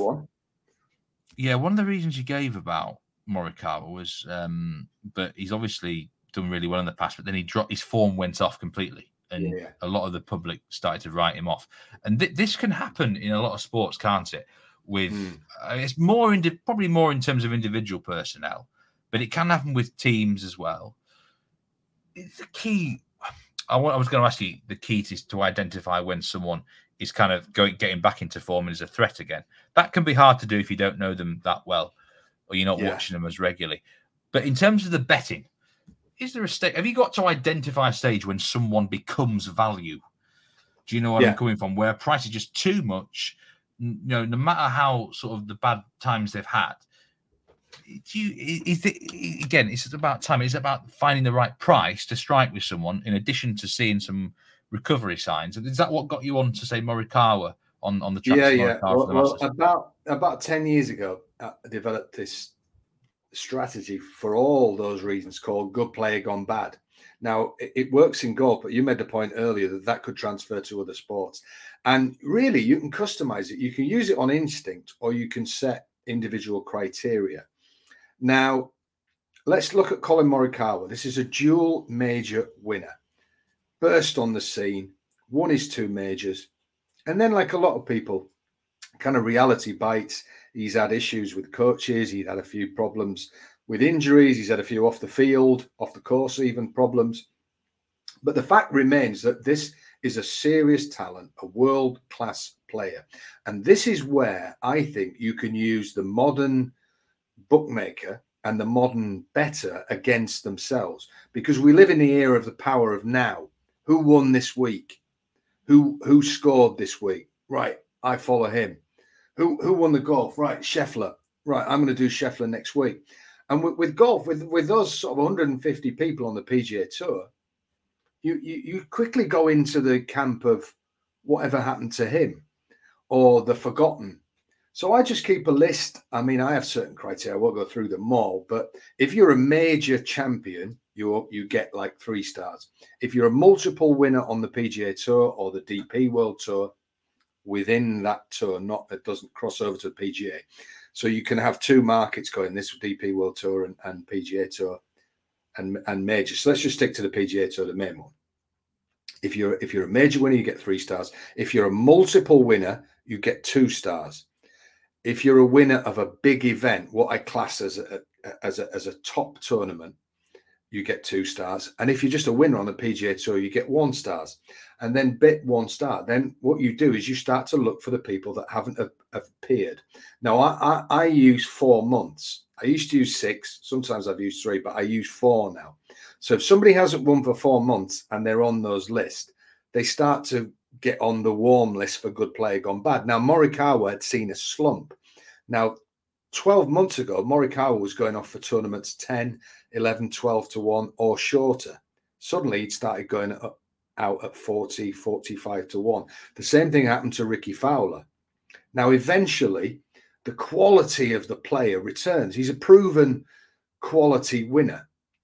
yeah, one of the reasons you gave about Morikawa was, um, but he's obviously done really well in the past, but then he dropped his form went off completely, and yeah. a lot of the public started to write him off. And th- this can happen in a lot of sports, can't it? With mm. uh, it's more in probably more in terms of individual personnel, but it can happen with teams as well. It's the key. I, want, I was going to ask you the key is to identify when someone is kind of going getting back into form and is a threat again. That can be hard to do if you don't know them that well, or you're not yeah. watching them as regularly. But in terms of the betting, is there a stage? Have you got to identify a stage when someone becomes value? Do you know where yeah. I'm coming from? Where price is just too much. You know, no matter how sort of the bad times they've had, do you, is it, again, it's about time. It's about finding the right price to strike with someone, in addition to seeing some recovery signs. Is that what got you on to say Morikawa on, on the track? Yeah, yeah. Well, well, about about ten years ago, I developed this strategy for all those reasons called good player gone bad. Now, it, it works in golf, but you made the point earlier that that could transfer to other sports. And really, you can customize it. You can use it on instinct, or you can set individual criteria. Now, let's look at Colin Morikawa. This is a dual major winner. Burst on the scene, won his two majors. And then, like a lot of people, kind of reality bites. He's had issues with coaches. He's had a few problems with injuries. He's had a few off the field, off the course, even problems. But the fact remains that this is a serious talent, a world-class player. And this is where I think you can use the modern bookmaker and the modern bettor against themselves, because we live in the era of the power of now. Who won this week? Who who scored this week? Right, I follow him. Who who won the golf? Right, Scheffler. Right, I'm going to do Scheffler next week. And with, with golf, with, with those sort of one hundred fifty people on the P G A Tour, You, you you quickly go into the camp of whatever happened to him or the forgotten. So I just keep a list. I mean, I have certain criteria. I won't go through them all. But if you're a major champion, you you get like three stars. If you're a multiple winner on the P G A Tour or the D P World Tour, within that tour, not it doesn't cross over to the P G A. So you can have two markets going, this D P World Tour and, and P G A Tour and, and major. So let's just stick to the P G A Tour, the main one. If you're if you're a major winner, you get three stars. If you're a multiple winner, you get two stars. If you're a winner of a big event, what I class as a as a as a top tournament, you get two stars. And if you're just a winner on the P G A Tour, you get one stars. And then bit one star. Then what you do is you start to look for the people that haven't have, have appeared. Now, I, I, I use four months. I used to use six. Sometimes I've used three, but I use four now. So if somebody hasn't won for four months and they're on those lists, they start to get on the warm list for good player gone bad. Now, Morikawa had seen a slump. Now, twelve months ago, Morikawa was going off for tournaments ten, eleven, twelve to one or shorter. Suddenly, he'd started going up, out at forty, forty-five to one. The same thing happened to Ricky Fowler. Now, eventually, the quality of the player returns. He's a proven quality winner.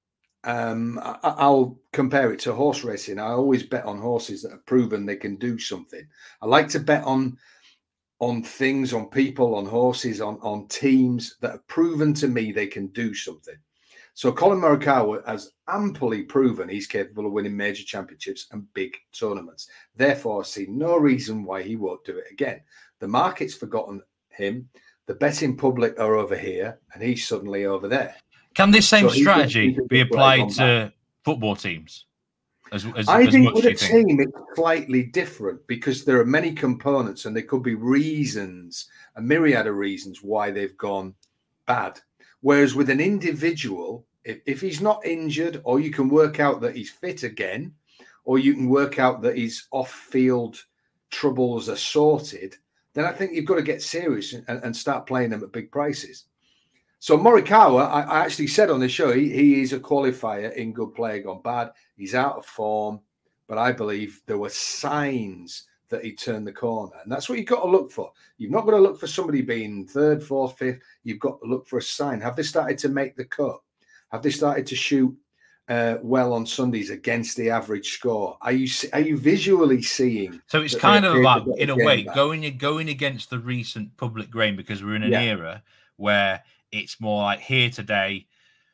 Um, I, I'll compare it to horse racing. I always bet on horses that have proven they can do something. I like to bet on on things, on people, on horses, on, on teams that have proven to me they can do something. So Colin Morikawa has amply proven he's capable of winning major championships and big tournaments. Therefore, I see no reason why he won't do it again. The market's forgotten him. The betting public are over here, and he's suddenly over there. Can this same so strategy be applied to football teams? As, as, I as think much, with a think? team, it's slightly different because there are many components and there could be reasons, a myriad of reasons why they've gone bad. Whereas with an individual, if, if he's not injured, or you can work out that he's fit again, or you can work out that his off-field troubles are sorted, then I think you've got to get serious and, and start playing them at big prices. So Morikawa, I, I actually said on the show, he, he is a qualifier in good player gone bad. He's out of form, but I believe there were signs that he turned the corner. And that's what you've got to look for. You've not got to look for somebody being third, fourth, fifth. You've got to look for a sign. Have they started to make the cut? Have they started to shoot uh, well on Sundays against the average score? Are you are you visually seeing? So it's kind of like, in a way, back? going going against the recent public grain, because we're in an yeah. era where it's more like here today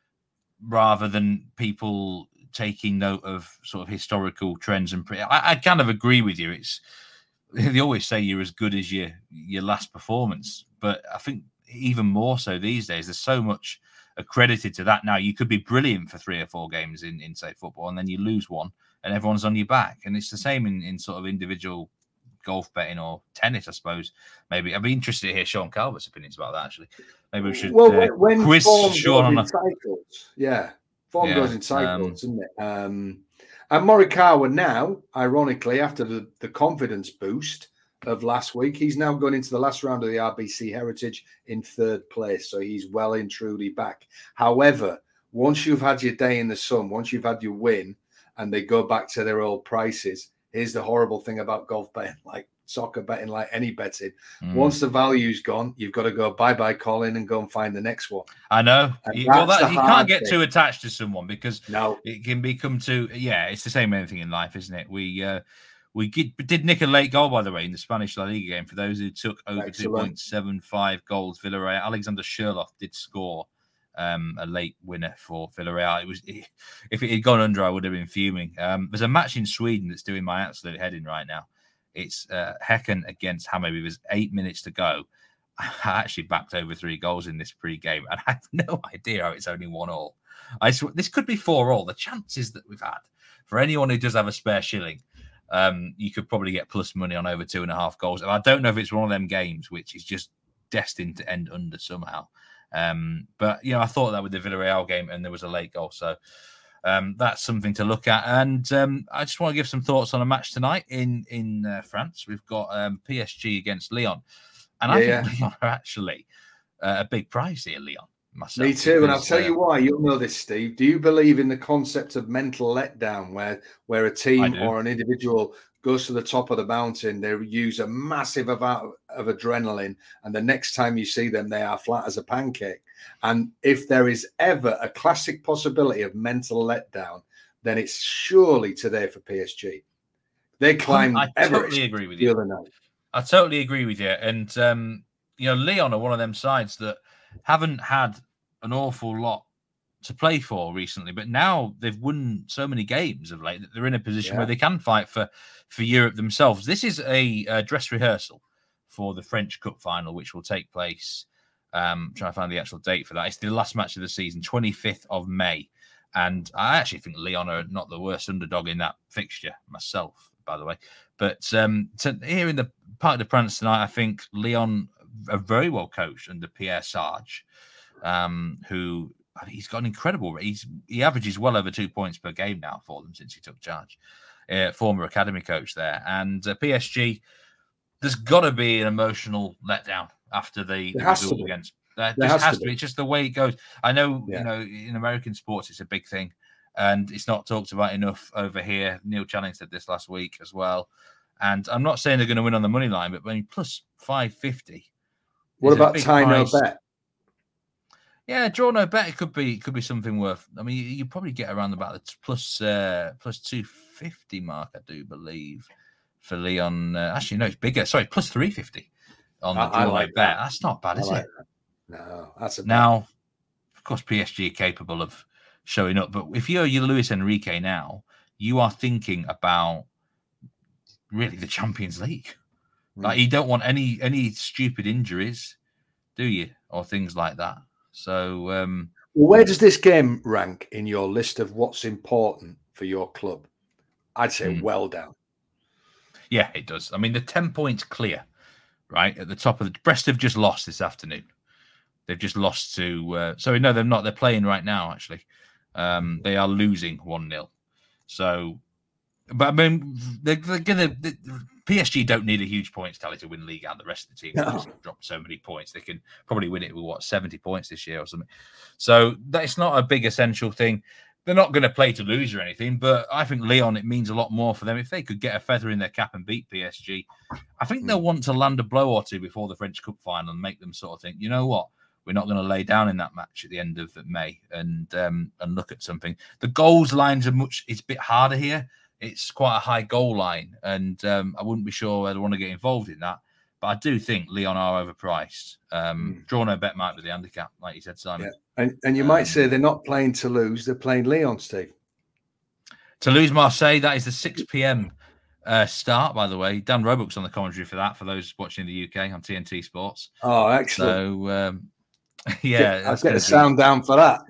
rather than people taking note of sort of historical trends. And pre- I, I kind of agree with you. It's they always say you're as good as your your last performance, but I think even more so these days. There's so much accredited to that now. You could be brilliant for three or four games in, in say football, and then you lose one, and everyone's on your back. And it's the same in, in sort of individual golf betting or tennis, I suppose. Maybe I'd be interested to hear Sean Calvert's opinions about that. Actually, maybe we should well, uh, when quiz form Sean on goes a... in cycles, yeah, form yeah, goes in cycles, um, doesn't it? Um, and Morikawa now, ironically, after the, the confidence boost of last week, he's now going into the last round of the R B C Heritage in third place, so he's well and truly back. However, once you've had your day in the sun, once you've had your win, and they go back to their old prices. Here's the horrible thing about golf betting, like soccer betting, like any betting. Mm. Once the value's gone, you've got to go bye-bye, Colin, and go and find the next one. I know. You, well, that, you can't get thing. too attached to someone because no. it can become too, yeah, it's the same anything in life, isn't it? We uh, we did, did nick a late goal, by the way, in the Spanish La Liga game. For those who took over two point seven five goals, Villarreal, Alexander Sherlock did score Um, a late winner for Villarreal. It was it, if it had gone under, I would have been fuming. Um, there's a match in Sweden that's doing my absolute head in right now. It's uh, Häcken against Hammarby. There's eight minutes to go. I actually backed over three goals in this pre-game, and I have no idea how it's only one all. I sw- this could be four all. The chances that we've had for anyone who does have a spare shilling, um, you could probably get plus money on over two and a half goals. And I don't know if it's one of them games which is just destined to end under somehow. Um, but, you know, I thought that with the Villarreal game, and there was a late goal. So um, that's something to look at. And um, I just want to give some thoughts on a match tonight in, in uh, France. We've got um, P S G against Lyon. And I yeah, think yeah. Lyon are actually uh, a big prize here, Lyon. Myself, Me too. because, and I'll tell uh, you why. You'll know this, Steve. Do you believe in the concept of mental letdown where, where a team or an individual goes to the top of the mountain, they use a massive amount of adrenaline, and the next time you see them, they are flat as a pancake. And if there is ever a classic possibility of mental letdown, then it's surely today for P S G. They climbed I Everest totally agree with the you. other night. I totally agree with you. And, um, you know, Lyon are one of them sides that haven't had an awful lot to play for recently, but now they've won so many games of late that they're in a position Yeah. where they can fight for, for Europe themselves. This is a, a dress rehearsal for the French Cup final, which will take place. Um, trying to find the actual date for that. It's the last match of the season, twenty-fifth of May. And I actually think Lyon are not the worst underdog in that fixture myself, by the way. But um, to, here in the Parc des Princes tonight, I think Lyon are very well coached under Pierre Sarge, um, who he's got an incredible. He's he averages well over two points per game now for them since he took charge. Uh, former academy coach there, and uh, P S G. There's got to be an emotional letdown after the result against. There, there has, has to be. be. It's just the way it goes. I know, yeah. you know, in American sports, it's a big thing, and it's not talked about enough over here. Neil Channing said this last week as well. And I'm not saying they're going to win on the money line, but I mean, plus five fifty. What about tie no bet? Yeah, draw no bet. It could be could be something worth. I mean, you, you probably get around about the plus uh, plus two fifty mark, I do believe, for Lyon. Uh, actually, no, it's bigger. Sorry, plus three fifty on the I, draw I like no bet. That. That's not bad, I is like it? That. No, that's a now. Of course, P S G are capable of showing up, but if you're you Luis Enrique now, you are thinking about really the Champions League. Mm. Like you don't want any any stupid injuries, do you, or things like that? So, um, well, where does this game rank in your list of what's important for your club? I'd say mm. well down. Yeah, it does. I mean, the ten points clear, right at the top of the. Brest have just lost this afternoon. They've just lost to. Uh, sorry, no, they're not. They're playing right now. Actually, um, they are losing one nil. So, but I mean, they're, they're gonna. They, P S G don't need a huge points tally to win league, and the rest of the teams no. just dropped so many points. They can probably win it with what seventy points this year or something. So that's not a big essential thing. They're not going to play to lose or anything, but I think Lyon, it means a lot more for them if they could get a feather in their cap and beat P S G. I think mm. they'll want to land a blow or two before the French Cup final and make them sort of think, you know what, we're not going to lay down in that match at the end of May and um, and look at something. The goals lines are much. It's a bit harder here. It's quite a high goal line, and um, I wouldn't be sure I'd want to get involved in that. But I do think Lyon are overpriced. Um, mm. Draw no bet might be the handicap, like you said, Simon. Yeah. And and you um, might say they're not playing Toulouse, they're playing Lyon, Steve. Toulouse Marseille, that is the six p.m. uh, start, by the way. Dan Roebuck's on the commentary for that, for those watching in the U K on T N T Sports. Oh, excellent. So, um, yeah. I'll get the sound be... down for that.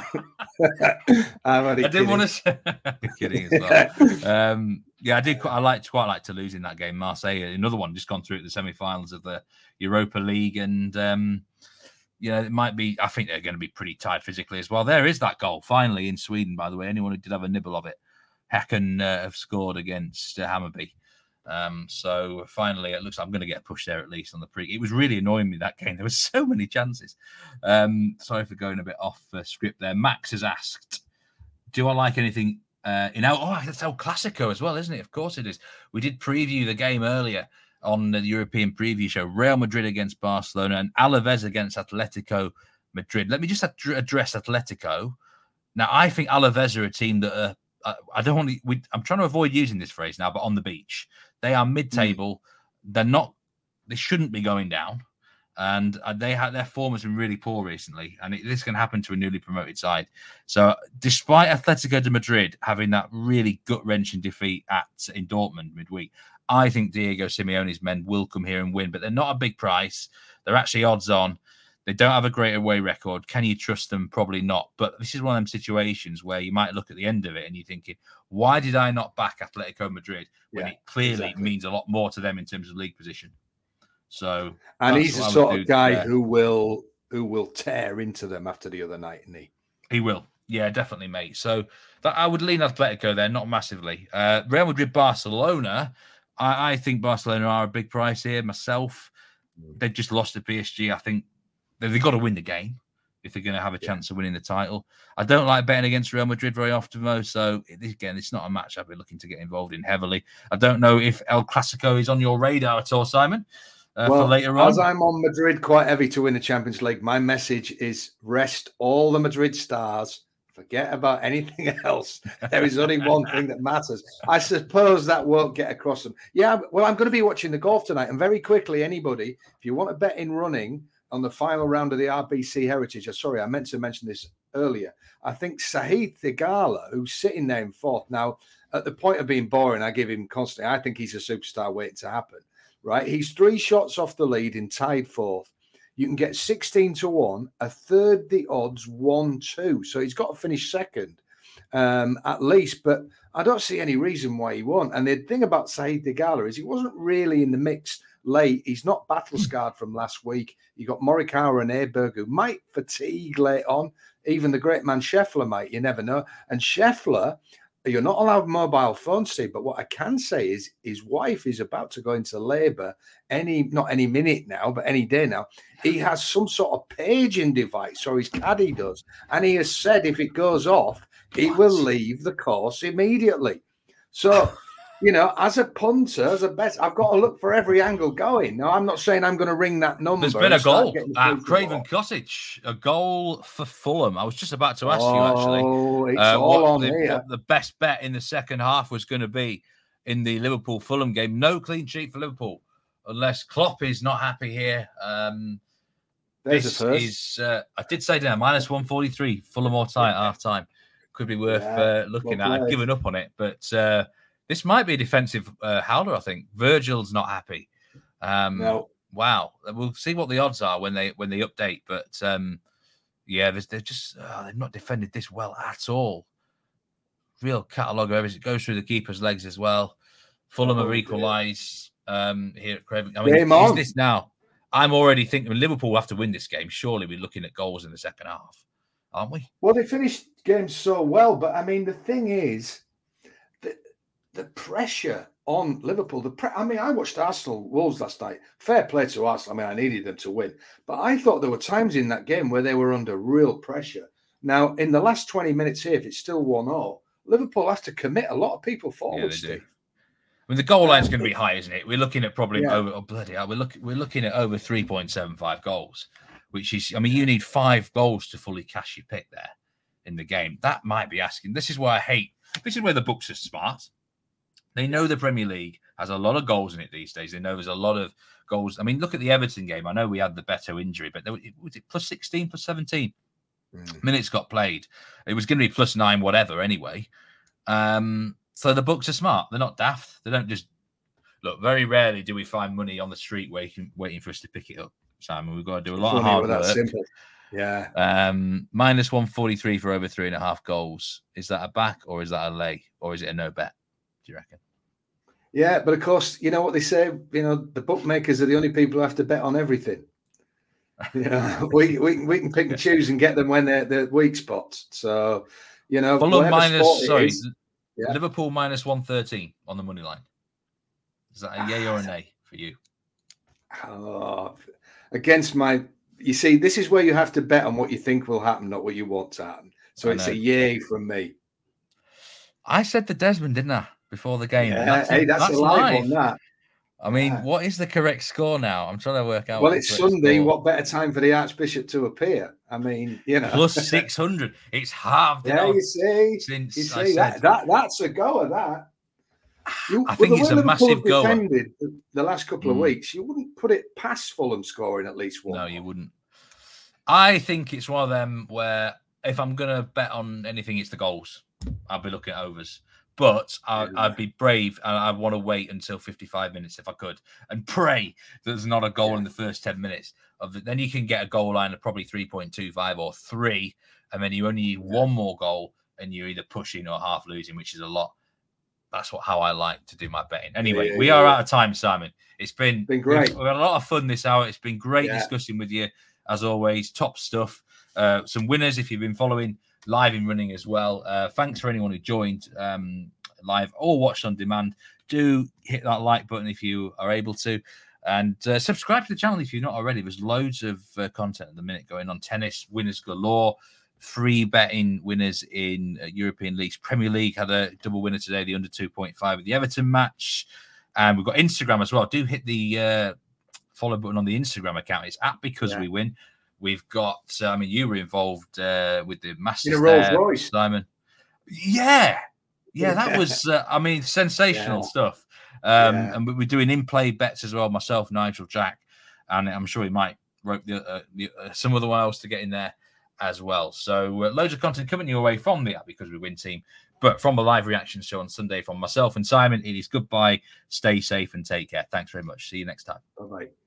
I didn't kidding. want to say kidding as well. Um, yeah, I did. Quite, I liked quite like to lose in that game. Marseille, another one, just gone through at the semi-finals of the Europa League, and um, you know it might be. I think they're going to be pretty tight physically as well. There is that goal finally in Sweden, by the way. Anyone who did have a nibble of it, Häcken uh, have scored against uh, Hammarby. Um, so finally, it looks like I'm going to get a push there at least on the pre. It was really annoying me that game. There were so many chances. Um, sorry for going a bit off uh, script there. Max has asked, "Do I like anything uh, in El? Oh, that's El Clasico as well, isn't it? Of course it is. We did preview the game earlier on the European preview show. Real Madrid against Barcelona and Alaves against Atletico Madrid. Let me just ad- address Atletico. Now, I think Alaves are a team that are. Uh, I don't want to. We, I'm trying to avoid using this phrase now, but on the beach, they are mid-table. Mm. They're not. They shouldn't be going down, and uh, they have their form has been really poor recently, and it, this can happen to a newly promoted side. So, despite Atletico de Madrid having that really gut-wrenching defeat at in Dortmund midweek, I think Diego Simeone's men will come here and win. But they're not a big price. They're actually odds on. They don't have a great away record. Can you trust them? Probably not. But this is one of them situations where you might look at the end of it and you're thinking, why did I not back Atletico Madrid when yeah, it clearly exactly. means a lot more to them in terms of league position? So, and he's the sort of guy there. who will who will tear into them after the other night, isn't he? He will. Yeah, definitely, mate. So that, I would lean Atletico there, not massively. Uh, Real Madrid, Barcelona. I, I think Barcelona are a big price here. Myself, they've just lost to P S G. I think they've got to win the game. if they're going to have a chance yeah. of winning the title. I don't like betting against Real Madrid very often, though. So, again, it's not a match I'd be looking to get involved in heavily. I don't know if El Clasico is on your radar at all, Simon, uh, well, for later on. As I'm on Madrid quite heavy to win the Champions League, my message is rest all the Madrid stars. Forget about anything else. There is only one thing that matters. I suppose that won't get across them. Yeah, well, I'm going to be watching the golf tonight. And very quickly, anybody, if you want to bet in running on the final round of the R B C Heritage, oh, sorry, I meant to mention this earlier. I think Sahith Theegala, who's sitting there in fourth. Now, at the point of being boring, I give him constantly. I think he's a superstar waiting to happen, right? He's three shots off the lead in tied fourth. You can get sixteen to one, a third the odds, one two. So he's got to finish second um, at least. But I don't see any reason why he won't. And the thing about Sahith Theegala is he wasn't really in the mix late. He's not battle scarred from last week. You got Morikawa and Aberg who might fatigue late on. Even the great man Scheffler might. You never know. And Scheffler, you're not allowed mobile phones, Steve, but what I can say is his wife is about to go into labour any, not any minute now, but any day now. He has some sort of paging device, or his caddy does. And he has said if it goes off, he what? will leave the course immediately. So, you know, as a punter, as a bet, I've got to look for every angle going. Now, I'm not saying I'm going to ring that number. There's been a goal at Craven Cottage, a goal for Fulham. I was just about to ask oh, you, actually. Oh, it's uh, all on the, here. What the best bet in the second half was going to be in the Liverpool-Fulham game. No clean sheet for Liverpool, unless Klopp is not happy here. Um, There's this a first. is, uh, I did say down, minus one forty-three, Fulham or tie at half-time. Could be worth yeah, uh, looking at. I've given up on it, but... Uh, This might be a defensive uh, howler, I think. Virgil's not happy. Um, no. Wow. We'll see what the odds are when they when they update. But um, yeah, they're just uh, they've not defended this well at all. Real catalogue of everything. It goes through the keeper's legs as well. Fulham oh, have equalised um, here at Craven. I mean, game is on. this now? I'm already thinking Liverpool will have to win this game. Surely we're looking at goals in the second half, aren't we? Well, they finished games so well, but I mean, the thing is, the pressure on Liverpool, the pre- I mean, I watched Arsenal Wolves last night. Fair play to Arsenal. I mean, I needed them to win. But I thought there were times in that game where they were under real pressure. Now, in the last twenty minutes here, if it's still one all, Liverpool have to commit a lot of people forward, yeah, Steve. Do. I mean, the goal line's going to be high, isn't it? We're looking at probably yeah. over, oh, bloody hell, we're, look, we're looking at over three point seven five goals, which is, I mean, you need five goals to fully cash your pick there in the game. That might be asking. This is why I hate, this is where the books are smart. They know the Premier League has a lot of goals in it these days. They know there's a lot of goals. I mean, look at the Everton game. I know we had the Beto injury, but there was, was it plus sixteen, plus seventeen mm. minutes got played. It was going to be plus nine, whatever, anyway. Um, so the books are smart. They're not daft. They don't just look. Very rarely do we find money on the street waiting, waiting for us to pick it up, Simon. We've got to do a lot of hard work. Simple. Yeah. Um, minus one forty-three for over three and a half goals. Is that a back or is that a lay or is it a no bet? Do you reckon? Yeah, but of course, you know what they say. You know, the bookmakers are the only people who have to bet on everything. You know, we we we can pick and choose and get them when they're the weak spots. So, you know, Fulham minus sorry, is, yeah. Liverpool minus one thirteen on the money line. Is that a yay or a nay for you? Oh, against my, you see, this is where you have to bet on what you think will happen, not what you want to happen. So I it's know. a yay from me. I said the Desmond, didn't I? Before the game. Yeah, that's, hey, that's, that's a live on that. I mean, yeah. what is the correct score now? I'm trying to work out. Well, it's Sunday. Score. What better time for the Archbishop to appear? I mean, you know, plus six hundred. It's halved. Yeah, you see, since you see that, that that's a goer. That you, I think well, it's a massive goer. The, the last couple of mm. weeks, you wouldn't put it past Fulham scoring at least one. No, you wouldn't. I think it's one of them where if I'm going to bet on anything, it's the goals. I'll be looking at overs. But I, I'd be brave and I'd want to wait until fifty-five minutes if I could and pray that there's not a goal yeah. in the first ten minutes. Of the, then you can get a goal line of probably three point two five or three, and then you only need yeah. one more goal and you're either pushing or half losing, which is a lot. That's what how I like to do my betting. Anyway, yeah, yeah, we yeah. are out of time, Simon. It's been, been great. We've, we've had a lot of fun this hour. It's been great yeah. discussing with you, as always. Top stuff. Uh, some winners if you've been following live in running as well. Uh, thanks for anyone who joined um, live or watched on demand. Do hit that like button if you are able to. And uh, subscribe to the channel if you're not already. There's loads of uh, content at the minute going on. Tennis winners galore, free betting winners in uh, European leagues. Premier League had a double winner today, the under two point five of the Everton match. And we've got Instagram as well. Do hit the uh, follow button on the Instagram account. It's at Because yeah. We Win. We've got, uh, I mean, you were involved uh, with the Masters in a Rolls Royce, Simon. Yeah. Yeah, that was, uh, I mean, sensational yeah. stuff. Um, yeah. And we're doing in-play bets as well, myself, Nigel, Jack, and I'm sure we might rope the, uh, the, uh, some other one else to get in there as well. So uh, loads of content coming your way from the Because We Win team, but from the live reaction show on Sunday from myself and Simon, it is goodbye, stay safe and take care. Thanks very much. See you next time. Bye-bye.